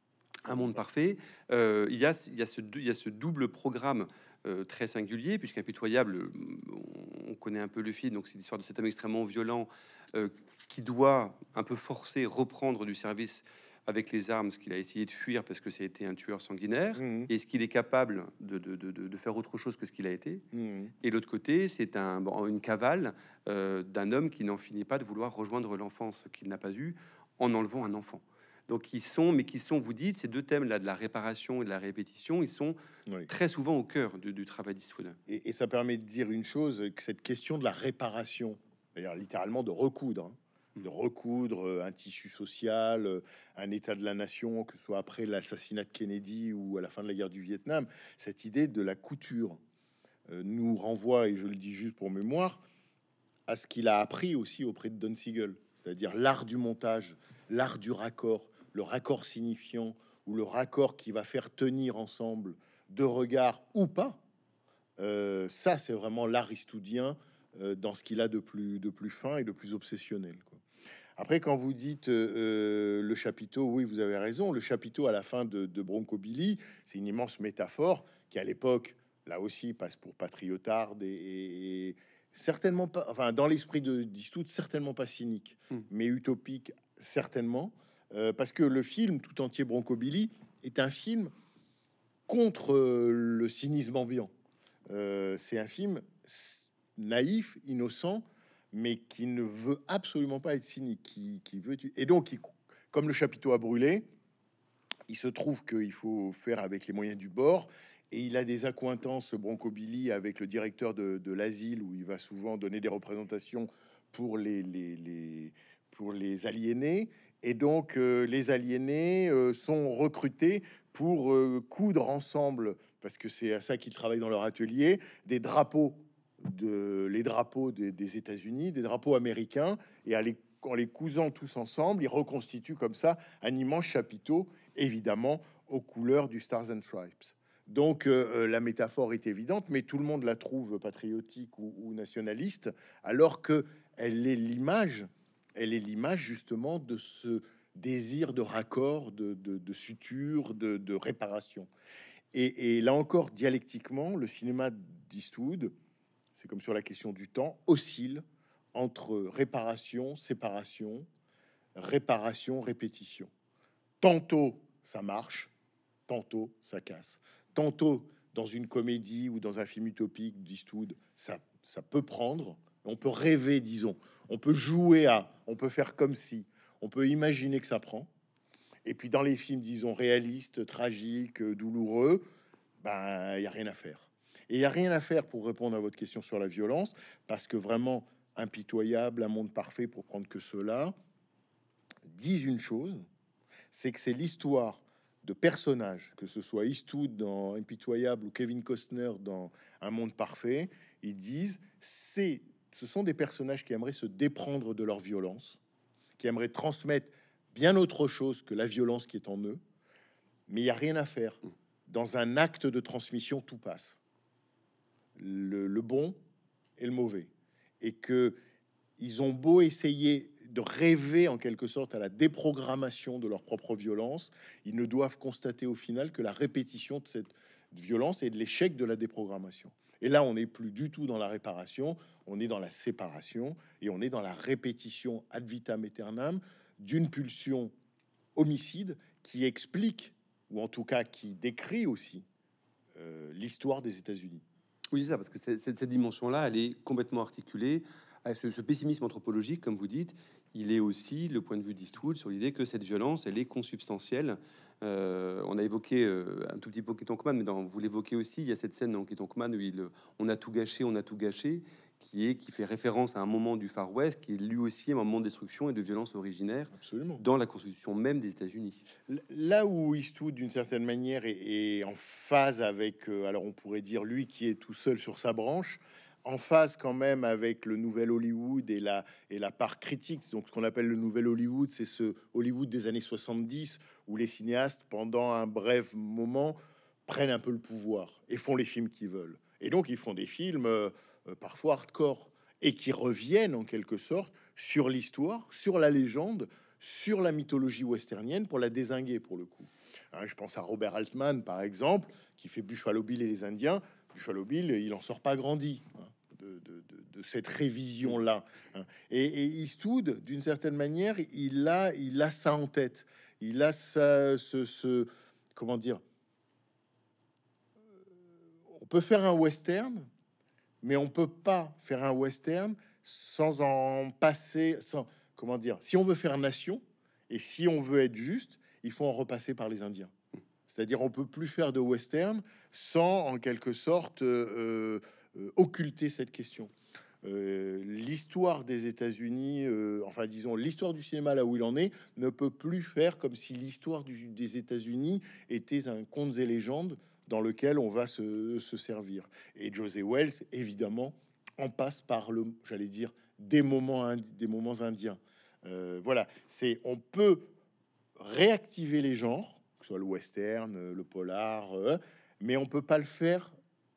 Un monde parfait, euh, il, y a, il, y a ce, il y a ce double programme euh, très singulier, puisqu'Impitoyable, on connaît un peu le film, donc c'est l'histoire de cet homme extrêmement violent euh, qui doit un peu forcer, reprendre du service avec les armes, ce qu'il a essayé de fuir parce que ça a été un tueur sanguinaire. Mmh. Est-ce qu'il est capable de, de, de, de faire autre chose que ce qu'il a été? Mmh. Et l'autre côté, c'est un, bon, une cavale euh, d'un homme qui n'en finit pas de vouloir rejoindre l'enfance qu'il n'a pas eu en enlevant un enfant. Donc ils sont, mais qui sont, vous dites, ces deux thèmes-là de la réparation et de la répétition, ils sont Oui. très souvent au cœur du, du travail d'Eastwood. Et, et ça permet de dire une chose, que cette question de la réparation, d'ailleurs littéralement de recoudre, hein, de recoudre euh, un tissu social, euh, un état de la nation, que ce soit après l'assassinat de Kennedy ou à la fin de la guerre du Vietnam, cette idée de la couture euh, nous renvoie, et je le dis juste pour mémoire, à ce qu'il a appris aussi auprès de Don Siegel, c'est-à-dire l'art du montage, l'art du raccord, le raccord signifiant ou le raccord qui va faire tenir ensemble deux regards ou pas. Euh, ça, c'est vraiment l'art eastwoodien euh, dans ce qu'il a de plus, de plus fin et de plus obsessionnel, quoi. Après, quand vous dites euh, le chapiteau, oui, vous avez raison. Le chapiteau à la fin de, de Bronco Billy, c'est une immense métaphore qui, à l'époque, là aussi, passe pour patriotarde et, et, et certainement pas, enfin, dans l'esprit de d'Eastwood, certainement pas cynique, Mm. mais utopique, certainement, euh, parce que le film tout entier, Bronco Billy, est un film contre euh, le cynisme ambiant. Euh, c'est un film naïf, innocent, mais qui ne veut absolument pas être cynique, qui, qui veut tu- et donc il- comme le chapiteau a brûlé, il se trouve qu'il faut faire avec les moyens du bord, et il a des accointances, Bronco Billy, avec le directeur de, de l'asile où il va souvent donner des représentations pour les, les, les- pour les aliénés, et donc euh, les aliénés euh, sont recrutés pour euh, coudre ensemble, parce que c'est à ça qu'ils travaillent dans leur atelier, des drapeaux de les drapeaux des, des États-Unis, des drapeaux américains, et à les, en les cousant tous ensemble, ils reconstituent comme ça un immense chapiteau, évidemment aux couleurs du Stars and Stripes. Donc euh, la métaphore est évidente, mais tout le monde la trouve patriotique ou, ou nationaliste, alors que elle est l'image, elle est l'image justement de ce désir de raccord, de, de, de suture, de, de réparation. Et, et là encore, dialectiquement, le cinéma d'Eastwood, c'est comme sur la question du temps, oscille entre réparation, séparation, réparation, répétition. Tantôt ça marche, tantôt ça casse. Tantôt dans une comédie ou dans un film utopique d'Eastwood, ça, ça peut prendre, on peut rêver, disons, on peut jouer à, on peut faire comme si, on peut imaginer que ça prend. Et puis dans les films, disons, réalistes, tragiques, douloureux, ben, il n'y a rien à faire. Et il n'y a rien à faire pour répondre à votre question sur la violence, parce que vraiment, Impitoyable, Un monde parfait, pour prendre que cela, disent une chose, c'est que c'est l'histoire de personnages, que ce soit Eastwood dans Impitoyable ou Kevin Costner dans Un monde parfait, ils disent c'est, ce sont des personnages qui aimeraient se déprendre de leur violence, qui aimeraient transmettre bien autre chose que la violence qui est en eux, mais il n'y a rien à faire. Dans un acte de transmission, tout passe. Le, le bon et le mauvais. Et que ils ont beau essayer de rêver en quelque sorte à la déprogrammation de leur propre violence, ils ne doivent constater au final que la répétition de cette violence et de l'échec de la déprogrammation. Et là, on n'est plus du tout dans la réparation, on est dans la séparation et on est dans la répétition ad vitam aeternam d'une pulsion homicide qui explique, ou en tout cas qui décrit aussi, euh, l'histoire des États-Unis. Oui, c'est ça, parce que c'est- cette, cette dimension-là, elle est complètement articulée. À ce, ce pessimisme anthropologique, comme vous dites, il est aussi le point de vue d'Eastwood sur l'idée que cette violence, elle est consubstantielle. Euh, on a évoqué euh, un tout petit peu Kitonkman, mais dans, vous l'évoquez aussi, il y a cette scène dans Kitonkman où il, on a tout gâché, on a tout gâché, qui est qui fait référence à un moment du Far West, qui est lui aussi un moment de destruction et de violence originaire Absolument. dans la constitution même des États-Unis. Là où Eastwood, d'une certaine manière, est, est en phase avec, euh, alors on pourrait dire lui qui est tout seul sur sa branche, en phase quand même avec le nouvel Hollywood et la, et la part critique. Donc ce qu'on appelle le nouvel Hollywood, c'est ce Hollywood des années soixante-dix où les cinéastes, pendant un bref moment, prennent un peu le pouvoir et font les films qu'ils veulent. Et donc ils font des films euh, euh, parfois hardcore et qui reviennent en quelque sorte sur l'histoire, sur la légende, sur la mythologie westernienne pour la dézinguer pour le coup. Hein, je pense à Robert Altman par exemple, qui fait Buffalo Bill et les Indiens. Buffalo Bill, il en sort pas grandi hein, de, de, de, de cette révision là. Hein. Et, et Eastwood, d'une certaine manière, il a, il a ça en tête. Il a ça, ce, ce comment dire. On peut faire un western, mais on peut pas faire un western sans en passer, sans comment dire. Si on veut faire nation et si on veut être juste, il faut en repasser par les Indiens. C'est-à-dire, on peut plus faire de western sans, en quelque sorte, euh, euh, occulter cette question. Euh, l'histoire des États-Unis, euh, enfin, disons, l'histoire du cinéma là où il en est, ne peut plus faire comme si l'histoire du- des États-Unis était un contes et légendes dans lequel on va se, se servir. Et José Wells, évidemment, en passe par le, j'allais dire, des moments, indi- des moments indiens. Euh, voilà, c'est, on peut réactiver les genres, que ce soit le western, euh, le polar, euh, mais on peut pas le faire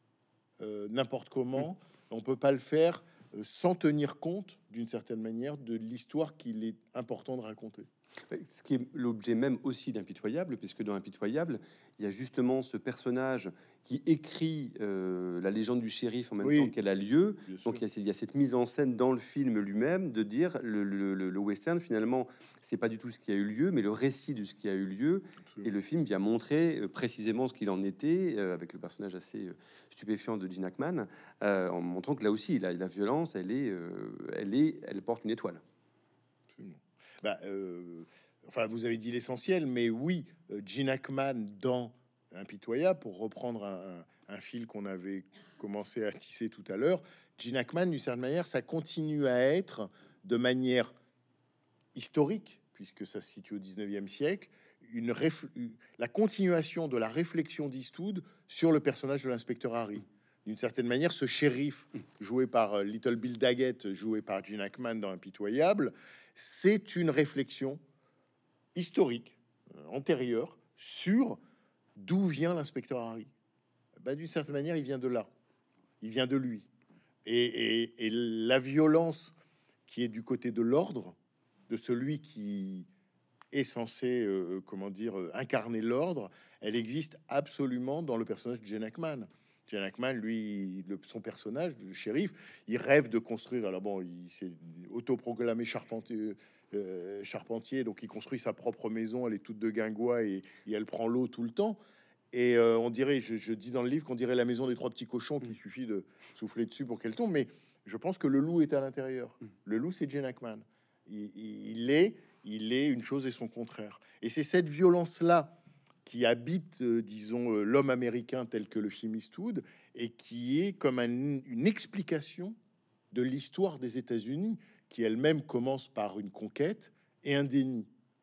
euh, n'importe comment. On peut pas le faire euh, sans tenir compte, d'une certaine manière, de l'histoire qu'il est important de raconter. Ce qui est l'objet même aussi d'Impitoyable, puisque dans Impitoyable, il y a justement ce personnage qui écrit euh, la légende du shérif en même Oui, temps qu'elle a lieu. bien sûr. Donc il y, a, il y a cette mise en scène dans le film lui-même de dire le, le, le- le western, finalement, c'est pas du tout ce qui a eu lieu, mais le récit de ce qui a eu lieu. Absolument. Et le film vient montrer euh, précisément ce qu'il en était, euh, avec le personnage assez euh, stupéfiant de Gene Hackman, euh, en montrant que là aussi, la, la violence, elle est, euh, elle est, elle porte une étoile. Absolument. Bah, euh, enfin, vous avez dit l'essentiel, mais oui, euh, Gene Hackman dans Impitoyable, pour reprendre un, un- un fil qu'on avait commencé à tisser tout à l'heure, Gene Hackman, d'une certaine manière, ça continue à être de manière historique, puisque ça se situe au dix-neuvième siècle, une réf- la continuation de la réflexion d'Eastwood sur le personnage de l'inspecteur Harry. D'une certaine manière, ce shérif joué par euh, Little Bill Daggett, joué par Gene Hackman dans Impitoyable, c'est une réflexion historique, euh, antérieure, sur d'où vient l'inspecteur Harry. Ben, d'une certaine manière, il vient de là. Il vient de lui. Et, et- et la violence qui est du côté de l'ordre, de celui qui est censé, euh, comment dire, euh, incarner l'ordre, elle existe absolument dans le personnage de Gene Hackman. Gene Hackman, lui, le- son personnage, le shérif, il rêve de construire. Alors bon, il s'est autoproclamé charpentier, euh, charpentier, donc il construit sa propre maison. Elle est toute de guingois et, et elle prend l'eau tout le temps. Et euh, on dirait, je, je dis dans le livre qu'on dirait la maison des trois petits cochons, qu'il suffit de souffler dessus pour qu'elle tombe. Mais je pense que le loup est à l'intérieur. Le loup, c'est Gene Hackman. Il, il- il est, il est une chose et son contraire. Et c'est cette violence-là qui habite, euh, disons, euh, l'homme américain tel que le film Eastwood, et qui est comme un- une explication de l'histoire des États-Unis, qui elle-même commence par une conquête et un déni.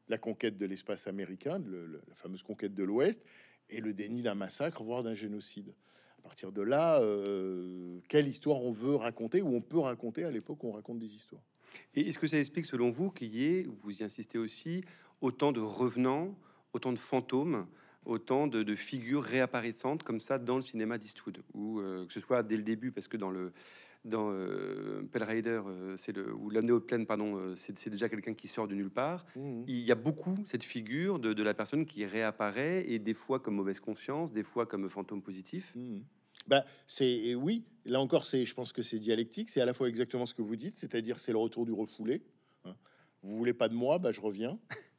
la conquête de l'espace américain, le- le- la fameuse conquête de l'Ouest, et le déni d'un massacre, voire d'un génocide. À partir de là, euh, quelle histoire on veut raconter, ou on peut raconter à l'époque où on raconte des histoires. Et est-ce que ça explique, selon vous, qu'il y ait, vous y insistez aussi, autant de revenants, autant de fantômes, autant de, de figures réapparaissantes comme ça dans le cinéma d'Eastwood, ou euh, que ce soit dès le début, parce que dans le dans euh, Pale Rider, euh, c'est le ou l'homme des hautes plaines, pardon, euh, c'est c'est déjà quelqu'un qui sort de nulle part. Mhm. Il y a beaucoup cette figure de, de la personne qui réapparaît, et des fois comme mauvaise conscience, des fois comme fantôme positif. Mhm. Bah, c'est oui, là encore, c'est, je pense que c'est dialectique. C'est à la fois exactement ce que vous dites, c'est-à-dire c'est le retour du refoulé. Hein. Vous voulez pas de moi, bah, je reviens.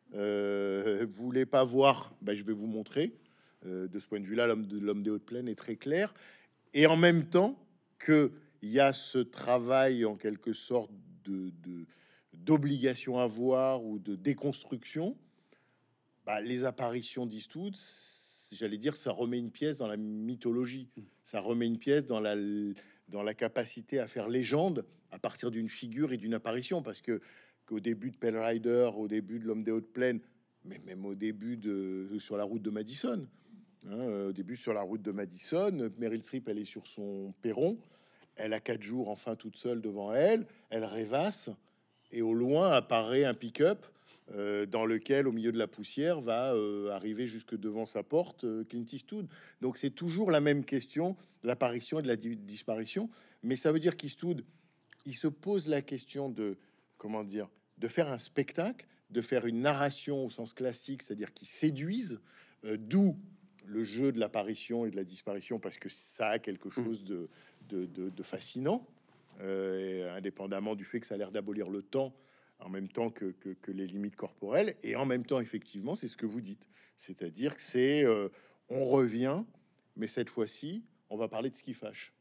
Euh, vous voulez pas voir, bah, je vais vous montrer. Euh, de ce point de vue-là, l'homme de l'homme des hautes plaines est très clair. Et en même temps que il y a ce travail en quelque sorte de, de- d'obligation à voir ou de déconstruction, bah, les apparitions d'Eastwood, c- j'allais dire, ça remet une pièce dans la mythologie, ça remet une pièce dans la, dans la capacité à faire légende à partir d'une figure et d'une apparition, parce que qu'au début de Pale Rider, au début de l'homme des hautes plaines, mais même au début de sur la route de Madison, hein, euh, au début sur la route de Madison, Meryl Streep, elle est sur son perron, elle a quatre jours enfin toute seule devant elle, elle rêvasse, et au loin apparaît un pick-up euh, dans lequel, au milieu de la poussière, va euh, arriver jusque devant sa porte euh, Clint Eastwood. Donc c'est toujours la même question de l'apparition et de la di- disparition. Mais ça veut dire qu'Eastwood, il se pose la question de, comment dire, de faire un spectacle, de faire une narration au sens classique, c'est-à-dire qui séduise, euh, d'où le jeu de l'apparition et de la disparition, parce que ça a quelque chose de, de, de- de fascinant, euh, et indépendamment du fait que ça a l'air d'abolir le temps en même temps que, que- que les limites corporelles, et en même temps, effectivement, c'est ce que vous dites, c'est-à-dire que c'est, euh, on revient, mais cette fois-ci, on va parler de ce qui fâche.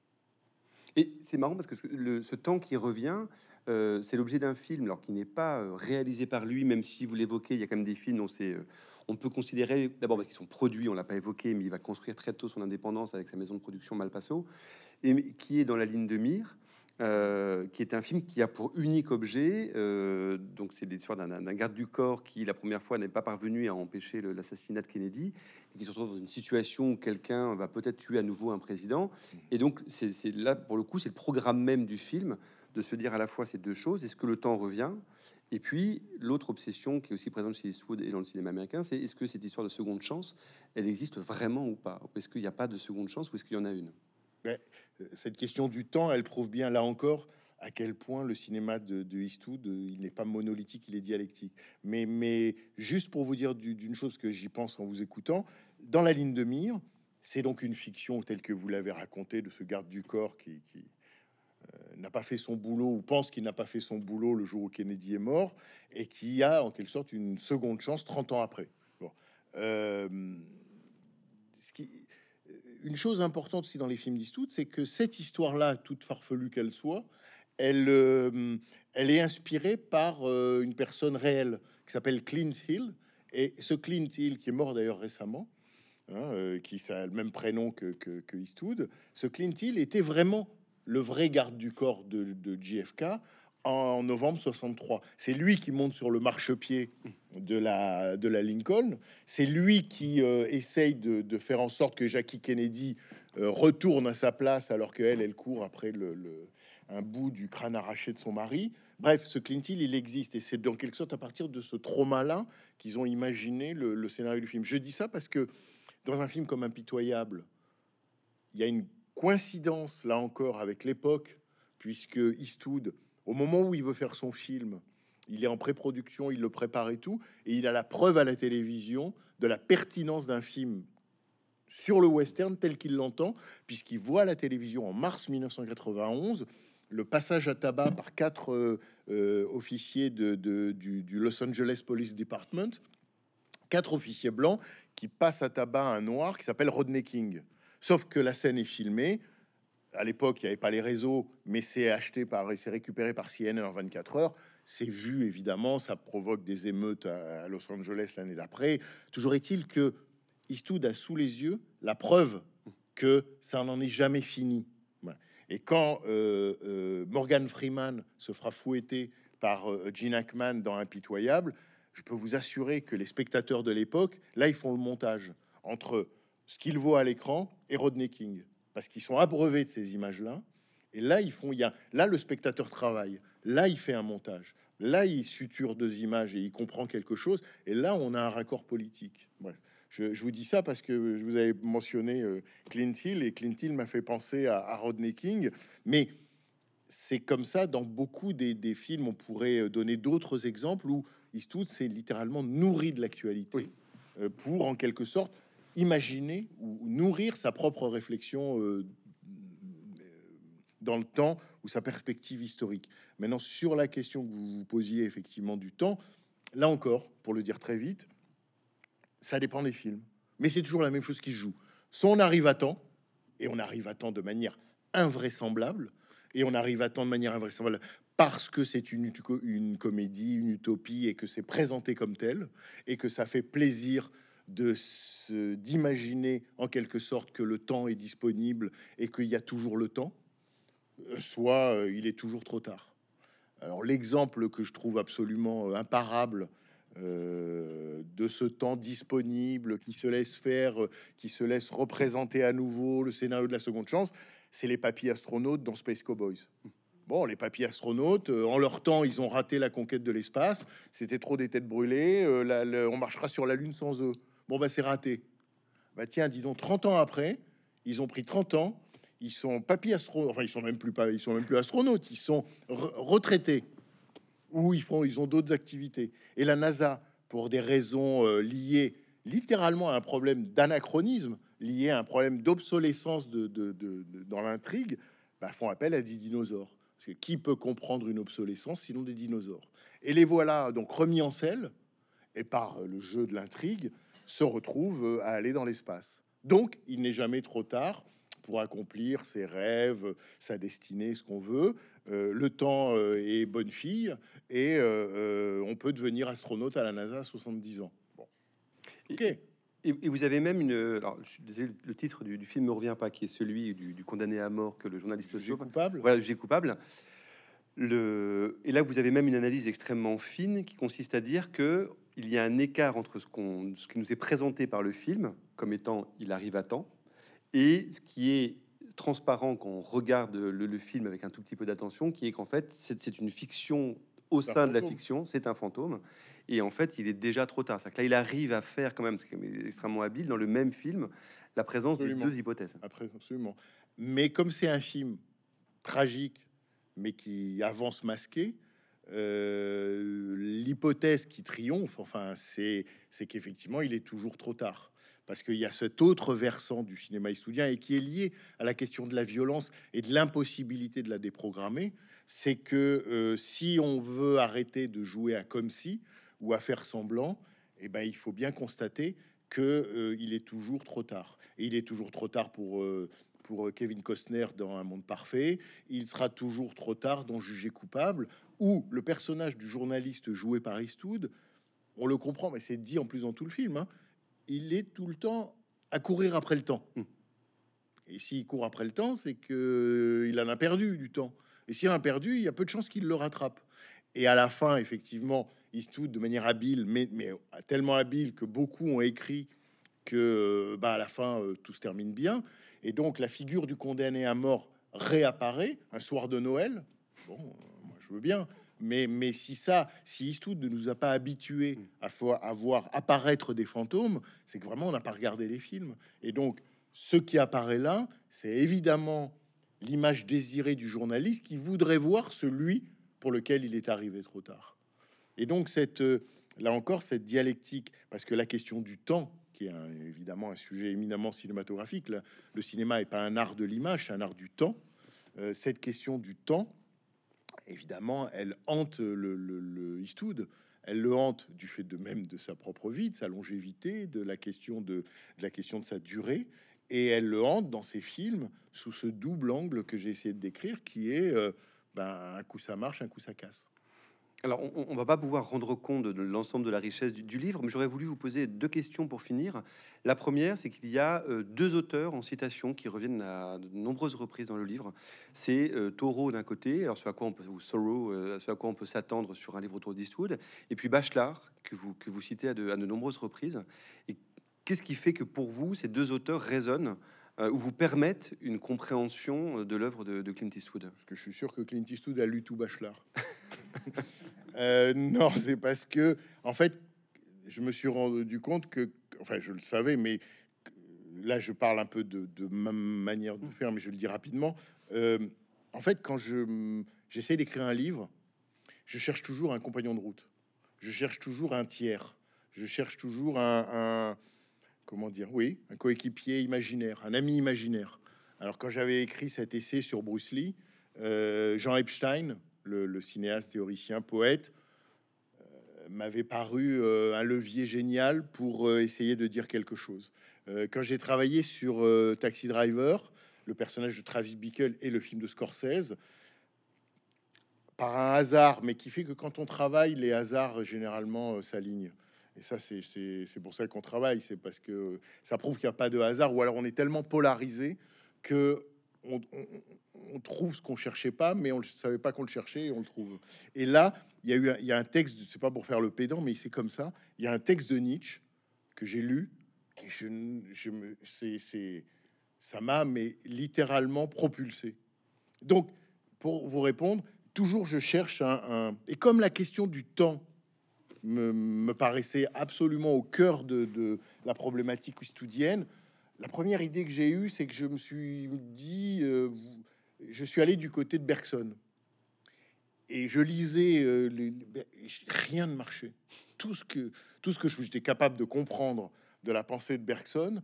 Et c'est marrant parce que ce, le- ce temps qui revient, euh, c'est l'objet d'un film, alors qui n'est pas euh, réalisé par lui, même si vous l'évoquez, il y a quand même des films dont c'est, euh, on peut considérer d'abord parce qu'ils sont produits, on l'a pas évoqué, mais il va construire très tôt son indépendance avec sa maison de production Malpasso, et qui est dans la ligne de mire. Euh, qui est un film qui a pour unique objet, euh, donc c'est l'histoire d'un d'un garde du corps qui la première fois n'est pas parvenu à empêcher le- l'assassinat de Kennedy, et qui se retrouve dans une situation où quelqu'un va peut-être tuer à nouveau un président. Et donc c'est c'est là pour le coup c'est le programme même du film de se dire à la fois ces deux choses: est-ce que le temps revient, et puis l'autre obsession qui est aussi présente chez Eastwood et dans le cinéma américain, c'est est-ce que cette histoire de seconde chance, elle existe vraiment ou pas, ou est-ce qu'il n'y a pas de seconde chance, ou est-ce qu'il y en a une? Mais, euh, cette question du temps, elle prouve bien là encore à quel point le cinéma de, de Eastwood, euh, il n'est pas monolithique, il est dialectique. Mais, mais juste pour vous dire du- d'une chose que j'y pense en vous écoutant, dans la ligne de mire, c'est donc une fiction telle que vous l'avez racontée de ce garde du corps qui, qui, euh, n'a pas fait son boulot ou pense qu'il n'a pas fait son boulot le jour où Kennedy est mort et qui a en quelque sorte une seconde chance trente ans après. Bon. Euh, ce qui, une chose importante aussi dans les films d'Eastwood, c'est que cette histoire-là, toute farfelue qu'elle soit, elle, euh, elle est inspirée par euh, une personne réelle qui s'appelle Clint Hill. Et ce Clint Hill, qui est mort d'ailleurs récemment, hein, euh, qui a le même prénom que, que, que Eastwood, ce Clint Hill était vraiment le vrai garde du corps de, de J F K en novembre soixante-trois. C'est lui qui monte sur le marchepied de la, de la Lincoln. C'est lui qui euh, essaye de, de faire en sorte que Jackie Kennedy euh, retourne à sa place alors qu'elle, elle court après le, le- un bout du crâne arraché de son mari. Bref, ce Clint Hill, il existe. Et c'est dans quelque sorte à partir de ce trauma-là qu'ils ont imaginé le, le scénario du film. Je dis ça parce que dans un film comme Impitoyable, il y a une coïncidence là encore avec l'époque, puisque Eastwood, au moment où il veut faire son film, il est en pré-production, il le prépare et tout, et il a la preuve à la télévision de la pertinence d'un film sur le western tel qu'il l'entend, puisqu'il voit à la télévision en mars mille neuf cent quatre-vingt-onze le passage à tabac par quatre euh, euh, officiers de, de- du, du Los Angeles Police Department, quatre officiers blancs qui passent à tabac un noir qui s'appelle Rodney King. Sauf que la scène est filmée. À l'époque, il n'y avait pas les réseaux, mais c'est acheté par et c'est récupéré par C N N en vingt-quatre heures. C'est vu, évidemment, ça provoque des émeutes à, à Los Angeles l'année d'après. Toujours est-il que Eastwood a sous les yeux la preuve que ça n'en est jamais fini. Voilà. Et quand euh, euh, Morgan Freeman se fera fouetter par euh, Gene Hackman dans Impitoyable, je peux vous assurer que les spectateurs de l'époque, là, ils font le montage entre ce qu'ils voient à l'écran et Rodney King, parce qu'ils sont abreuvés de ces images-là. Et là, ils font, il y a, là, le spectateur travaille. Là, il fait un montage. Là, il suture deux images et il comprend quelque chose. Et là, on a un raccord politique. Bref, je, je vous dis ça parce que je vous avais mentionné euh, Clint Hill, et Clint Hill m'a fait penser à, à Rodney King. Mais c'est comme ça dans beaucoup des, des films. On pourrait donner d'autres exemples où Eastwood s'est littéralement nourri de l'actualité, oui, euh, pour en quelque sorte imaginer ou nourrir sa propre réflexion euh, dans le temps ou sa perspective historique. Maintenant, sur la question que vous vous posiez effectivement du temps, là encore, pour le dire très vite, ça dépend des films. Mais c'est toujours la même chose qui se joue. Soit on arrive à temps, et on arrive à temps de manière invraisemblable, et on arrive à temps de manière invraisemblable parce que c'est une, une comédie, une utopie, et que c'est présenté comme tel, et que ça fait plaisir de se, d'imaginer en quelque sorte que le temps est disponible et qu'il y a toujours le temps, soit euh, il est toujours trop tard. Alors l'exemple que je trouve absolument euh, imparable euh, de ce temps disponible qui se laisse faire, euh, qui se laisse représenter à nouveau le scénario de la seconde chance, c'est les papys astronautes dans Space Cowboys. Bon, les papys astronautes, euh, en leur temps, ils ont raté la conquête de l'espace. C'était trop des têtes brûlées. Euh, la, la, on marchera sur la Lune sans eux. Bon, bah, c'est raté. Bah, tiens, dis donc, trente ans après, ils ont pris trente ans. Ils sont papys astronautes. Enfin, ils sont même plus pas, ils sont même plus astronautes. Ils sont re retraités. Ou ils font, ils ont d'autres activités. Et la NASA, pour des raisons euh, liées littéralement à un problème d'anachronisme, lié à un problème d'obsolescence de, de, de, de, dans l'intrigue, bah, font appel à des dinosaures. Parce que qui peut comprendre une obsolescence sinon des dinosaures? Et les voilà donc remis en selle, et par le jeu de l'intrigue, se retrouvent à aller dans l'espace. Donc, il n'est jamais trop tard pour accomplir ses rêves, sa destinée, ce qu'on veut. Euh, le temps euh, est bonne fille, et euh, euh, on peut devenir astronaute à la NASA à soixante-dix ans. Bon. Ok. Et, et vous avez même une... Alors, je suis désolé, le titre du, du film ne revient pas, qui est celui du, du condamné à mort que le journaliste Jugé sauve. coupable. Voilà, jugé coupable. Le, et là, vous avez même une analyse extrêmement fine qui consiste à dire que il y a un écart entre ce, qu'on, ce qui nous est présenté par le film comme étant il arrive à temps et ce qui est transparent quand on regarde le, le film avec un tout petit peu d'attention, qui est qu'en fait c'est, c'est une fiction au sein de la fiction, c'est un fantôme, et en fait il est déjà trop tard. C'est que là il arrive à faire quand même, c'est extrêmement habile dans le même film, la présence absolument. Des deux hypothèses. Après, absolument. Mais comme c'est un film tragique, mais qui avance masqué, euh, l'hypothèse qui triomphe, enfin, c'est, c'est qu'effectivement, il est toujours trop tard. Parce qu'il y a cet autre versant du cinéma eastwoodien et qui est lié à la question de la violence et de l'impossibilité de la déprogrammer. C'est que euh, si on veut arrêter de jouer à comme si ou à faire semblant, eh ben, il faut bien constater que euh, il est toujours trop tard. Et il est toujours trop tard pour... Euh, pour Kevin Costner dans Un Monde Parfait, il sera toujours trop tard dans Jugé coupable, où le personnage du journaliste joué par Eastwood, on le comprend, mais c'est dit en plus dans tout le film, hein, il est tout le temps à courir après le temps. Et s'il court après le temps, c'est que il en a perdu du temps. Et s'il en a perdu, il y a peu de chances qu'il le rattrape. Et à la fin, effectivement, Eastwood, de manière habile, mais, mais tellement habile que beaucoup ont écrit que bah, à la fin, euh, tout se termine bien. Et donc, la figure du condamné à mort réapparaît un soir de Noël. Bon, euh, moi, je veux bien. Mais, mais si ça, si Eastwood ne nous a pas habitués à, à voir apparaître des fantômes, c'est que vraiment, on n'a pas regardé les films. Et donc, ce qui apparaît là, c'est évidemment l'image désirée du journaliste qui voudrait voir celui pour lequel il est arrivé trop tard. Et donc, cette, euh, là encore, cette dialectique, parce que la question du temps, qui est un, évidemment un sujet éminemment cinématographique. Là, le cinéma n'est pas un art de l'image, c'est un art du temps. Euh, cette question du temps, évidemment, elle hante le, le, le Eastwood. Elle le hante du fait de même de sa propre vie, de sa longévité, de la question de, de la question de sa durée, et elle le hante dans ses films sous ce double angle que j'ai essayé de décrire, qui est euh, ben, un coup ça marche, un coup ça casse. Alors, on, on va pas pouvoir rendre compte de l'ensemble de la richesse du, du livre, mais j'aurais voulu vous poser deux questions pour finir. La première, c'est qu'il y a euh, deux auteurs en citation qui reviennent à de nombreuses reprises dans le livre. C'est euh, Thoreau d'un côté, alors ce à quoi on peut, ou Thoreau, euh, ce à quoi on peut s'attendre sur un livre autour d'Eastwood, et puis Bachelard, que vous, que vous citez à de, à de nombreuses reprises. Et qu'est-ce qui fait que pour vous, ces deux auteurs résonnent euh, ou vous permettent une compréhension de l'œuvre de, de Clint Eastwood? Parce que je suis sûr que Clint Eastwood a lu tout Bachelard. Euh, non, c'est parce que, en fait, je me suis rendu compte que, enfin, je le savais, mais là, je parle un peu de, de ma manière de faire, mais je le dis rapidement. Euh, en fait, quand je j'essaie d'écrire un livre, je cherche toujours un compagnon de route. Je cherche toujours un tiers. Je cherche toujours un, un comment dire, oui, un coéquipier imaginaire, un ami imaginaire. Alors, quand j'avais écrit cet essai sur Bruce Lee, euh, Jean Epstein, le, le cinéaste, théoricien, poète, euh, m'avait paru euh, un levier génial pour euh, essayer de dire quelque chose. Euh, quand j'ai travaillé sur euh, Taxi Driver, le personnage de Travis Bickle et le film de Scorsese, par un hasard, mais qui fait que quand on travaille, les hasards généralement euh, s'alignent. Et ça, c'est c'est pour ça qu'on travaille, c'est parce que ça prouve qu'il n'y a pas de hasard, ou alors on est tellement polarisé que on, on, on trouve ce qu'on cherchait pas, mais on ne savait pas qu'on le cherchait et on le trouve. Et là, il y a eu un, il y a un texte, c'est pas pour faire le pédant, mais c'est comme ça. Il y a un texte de Nietzsche que j'ai lu et je, je me, c'est, c'est, ça m'a mais littéralement propulsé. Donc, pour vous répondre, toujours je cherche un, un... et comme la question du temps me, me paraissait absolument au cœur de, de la problématique eastoudienne, la première idée que j'ai eue, c'est que je me suis dit, euh, je suis allé du côté de Bergson et je lisais, euh, les, les- rien ne marchait. Tout ce que tout ce que j'étais capable de comprendre de la pensée de Bergson,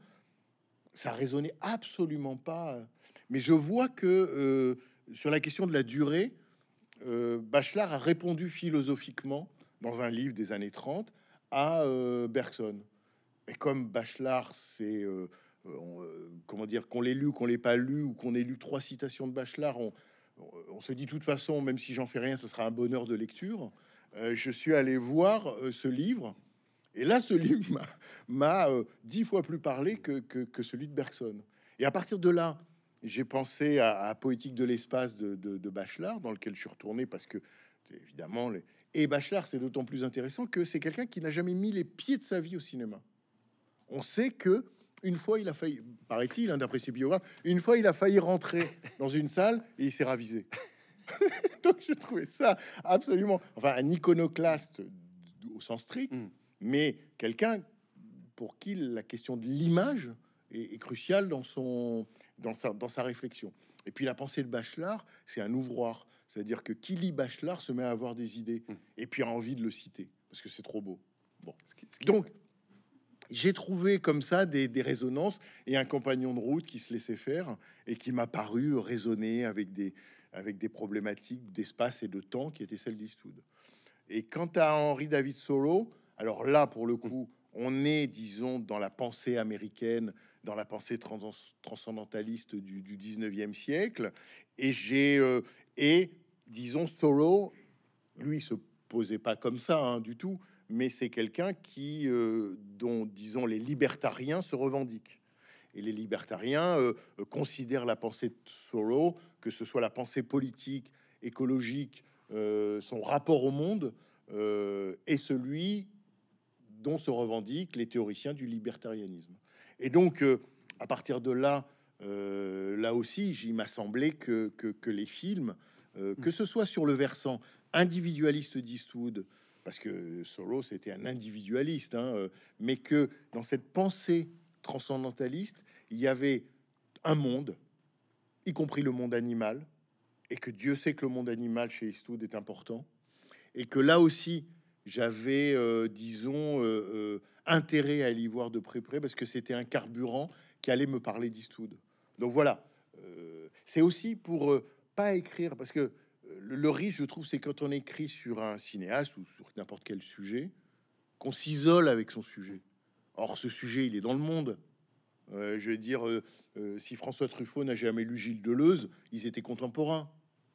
ça résonnait absolument pas. Mais je vois que euh, sur la question de la durée, euh, Bachelard a répondu philosophiquement dans un livre des années trente à euh, Bergson. Et comme Bachelard, c'est euh, on, euh, comment dire, qu'on l'ait lu, qu'on l'ait pas lu, ou qu'on ait lu trois citations de Bachelard, on, on, on se dit de toute façon, même si j'en fais rien, ce sera un bonheur de lecture. Euh, je suis allé voir euh, ce livre, et là, ce livre m'a m'a, euh, dix fois plus parlé que, que, que celui de Bergson. Et à partir de là, j'ai pensé à, à Poétique de l'espace de, de, de Bachelard, dans lequel je suis retourné parce que, évidemment, les... et Bachelard, c'est d'autant plus intéressant que c'est quelqu'un qui n'a jamais mis les pieds de sa vie au cinéma. On sait que une fois, il a failli, paraît-il, hein, d'après ses biographes, une fois, il a failli rentrer dans une salle et il s'est ravisé. Donc, je trouvais ça absolument, enfin, un iconoclaste au sens strict, Mm. mais quelqu'un pour qui la question de l'image est, est cruciale dans son, dans sa, dans sa réflexion. Et puis la pensée de Bachelard, c'est un ouvroir, c'est-à-dire que qui lit Bachelard se met à avoir des idées Mm. et puis a envie de le citer parce que c'est trop beau. Bon, Ce qui- ce qui- donc j'ai trouvé comme ça des, des résonances et un compagnon de route qui se laissait faire et qui m'a paru résonner avec des, avec des problématiques d'espace et de temps qui étaient celles d'Eastwood. Et quant à Henry David Thoreau, alors là, pour le coup, on est, disons, dans la pensée américaine, dans la pensée trans transcendentaliste du, du dix-neuvième siècle. Et j'ai, euh, et disons, Thoreau, lui, se posait pas comme ça hein, du tout, mais c'est quelqu'un qui, euh, dont, disons, les libertariens se revendiquent. Et les libertariens euh, euh, considèrent la pensée de Thoreau, que ce soit la pensée politique, écologique, euh, son rapport au monde, euh, est celui dont se revendiquent les théoriciens du libertarianisme. Et donc, euh, à partir de là, euh, là aussi, il m'a semblé que, que, que les films, euh, que ce soit sur le versant individualiste d'Eastwood, parce que Thoreau c'était un individualiste, hein, euh, mais que dans cette pensée transcendentaliste, il y avait un monde, y compris le monde animal, et que Dieu sait que le monde animal chez Eastwood est important, et que là aussi, j'avais, euh, disons, euh, euh, intérêt à y voir de près près, parce que c'était un carburant qui allait me parler d'Eastwood. Donc voilà, euh, c'est aussi pour euh, pas écrire, parce que euh, le, le risque, je trouve, c'est quand on écrit sur un cinéaste ou sur n'importe quel sujet, qu'on s'isole avec son sujet. Or, ce sujet, il est dans le monde. Euh, je veux dire, euh, euh, si François Truffaut n'a jamais lu Gilles Deleuze, ils étaient contemporains.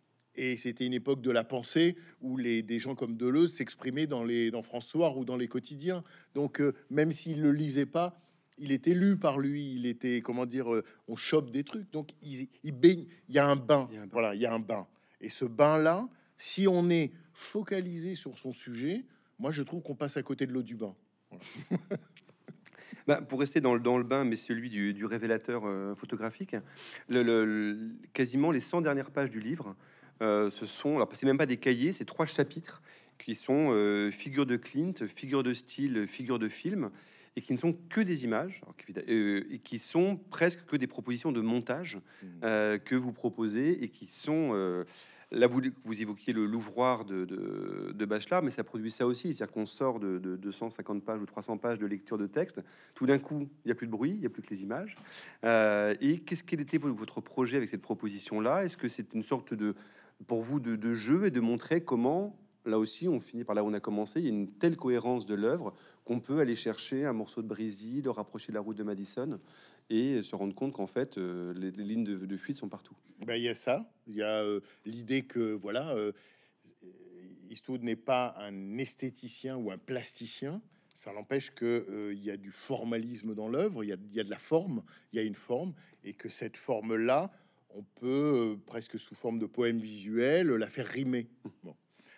Et c'était une époque de la pensée où les, des gens comme Deleuze s'exprimaient dans, les, dans François ou dans les quotidiens. Donc, euh, même s'il le lisait pas, il était lu par lui. Il était, comment dire, euh, on chope des trucs. Donc, il, il baigne. Il y a un bain. Il y a un bain. Voilà, il y a un bain. Et ce bain-là, si on est focalisé sur son sujet, moi, je trouve qu'on passe à côté de l'eau du bain. Voilà. Bah, pour rester dans le, dans le bain, mais celui du, du révélateur euh, photographique, le, le- le- quasiment les cent dernières pages du livre, euh, ce sont, alors c'est même pas des cahiers, c'est trois chapitres qui sont euh, figures de Clint, figures de style, figures de film, et qui ne sont que des images, alors qu'évidemment- euh, et qui sont presque que des propositions de montage Mmh. euh, que vous proposez et qui sont euh, là, vous, vous évoquiez le l'ouvroir de, de, de Bachelard, mais ça produit ça aussi. C'est-à-dire qu'on sort de, de deux cent cinquante pages ou trois cents pages de lecture de texte. Tout d'un coup, il n'y a plus de bruit, il n'y a plus que les images. Euh, et qu'est-ce quel était vo- votre projet avec cette proposition-là? Est-ce que c'est une sorte de, pour vous, de, de jeu et de montrer comment, là aussi, on finit par là où on a commencé, il y a une telle cohérence de l'œuvre qu'on peut aller chercher un morceau de Brésil, le rapprocher de la route de Madison et se rendre compte qu'en fait, euh, les, les lignes de, de fuite sont partout. Ben, il y a ça, il y a euh, l'idée que voilà, euh, Eastwood n'est pas un esthéticien ou un plasticien. Ça n'empêche que euh, il y a du formalisme dans l'œuvre, il y a, il y a de la forme, il y a une forme, et que cette forme-là, on peut euh, presque sous forme de poème visuel la faire rimer. Bon.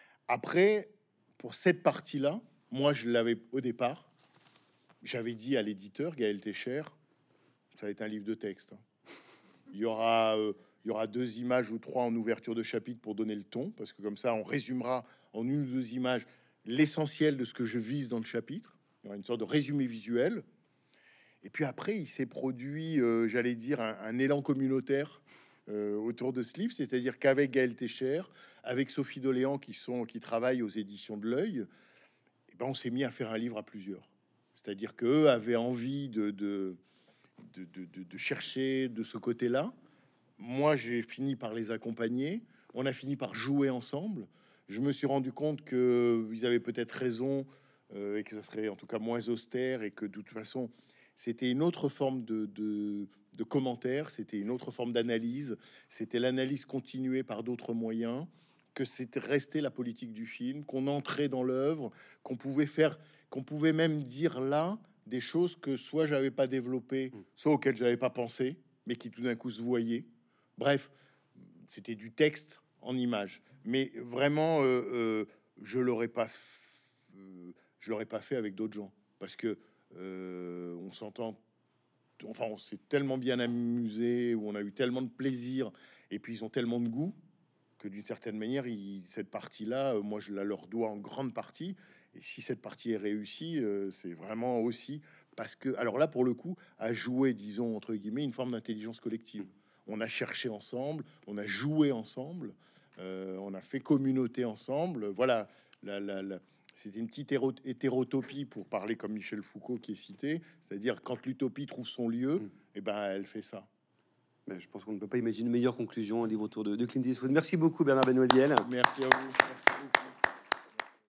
Après, pour cette partie-là, moi je l'avais au départ, j'avais dit à l'éditeur Gaël Técher, ça va être un livre de texte. Hein. Il y aura euh, il y aura deux images ou trois en ouverture de chapitre pour donner le ton, parce que comme ça, on résumera en une ou deux images l'essentiel de ce que je vise dans le chapitre. Il y aura une sorte de résumé visuel. Et puis après, il s'est produit, euh, j'allais dire, un, un élan communautaire euh, autour de ce livre, c'est-à-dire qu'avec Gaël Técher, avec Sophie Doléan, qui sont qui travaillent aux éditions de l'Œil, eh ben, on s'est mis à faire un livre à plusieurs. C'est-à-dire qu'eux avaient envie de, de, de, de, de, de chercher de ce côté-là. Moi, j'ai fini par les accompagner. On a fini par jouer ensemble. Je me suis rendu compte que ils avaient peut-être raison euh, et que ça serait en tout cas moins austère et que de toute façon, c'était une autre forme de, de, de commentaire, c'était une autre forme d'analyse, c'était l'analyse continuée par d'autres moyens, que c'était resté la politique du film, qu'on entrait dans l'œuvre, qu'on pouvait faire, qu'on pouvait même dire là des choses que soit j'avais pas développées, soit auxquelles j'avais pas pensé, mais qui tout d'un coup se voyaient. Bref, c'était du texte en image. Mais vraiment, euh, euh, je l'aurais pas, f- euh, je l'aurais pas fait avec d'autres gens parce que euh, on s'entend. Enfin, on s'est tellement bien amusé, où on a eu tellement de plaisir, et puis ils ont tellement de goût que d'une certaine manière, ils- cette partie-là, euh, moi, je la leur dois en grande partie. Et si cette partie est réussie, euh, c'est vraiment aussi parce que, alors là, pour le coup, à jouer, disons entre guillemets, une forme d'intelligence collective. On a cherché ensemble, on a joué ensemble, euh, on a fait communauté ensemble. Voilà, la, la, la- c'était une petite héro- hétérotopie pour parler comme Michel Foucault qui est cité, c'est-à-dire quand l'utopie trouve son lieu, Mm. et ben elle fait ça. Mais je pense qu'on ne peut pas imaginer une meilleure conclusion, un livre autour de, de Clint Eastwood. Merci beaucoup, Bernard Benoliel. Merci à vous. Merci beaucoup.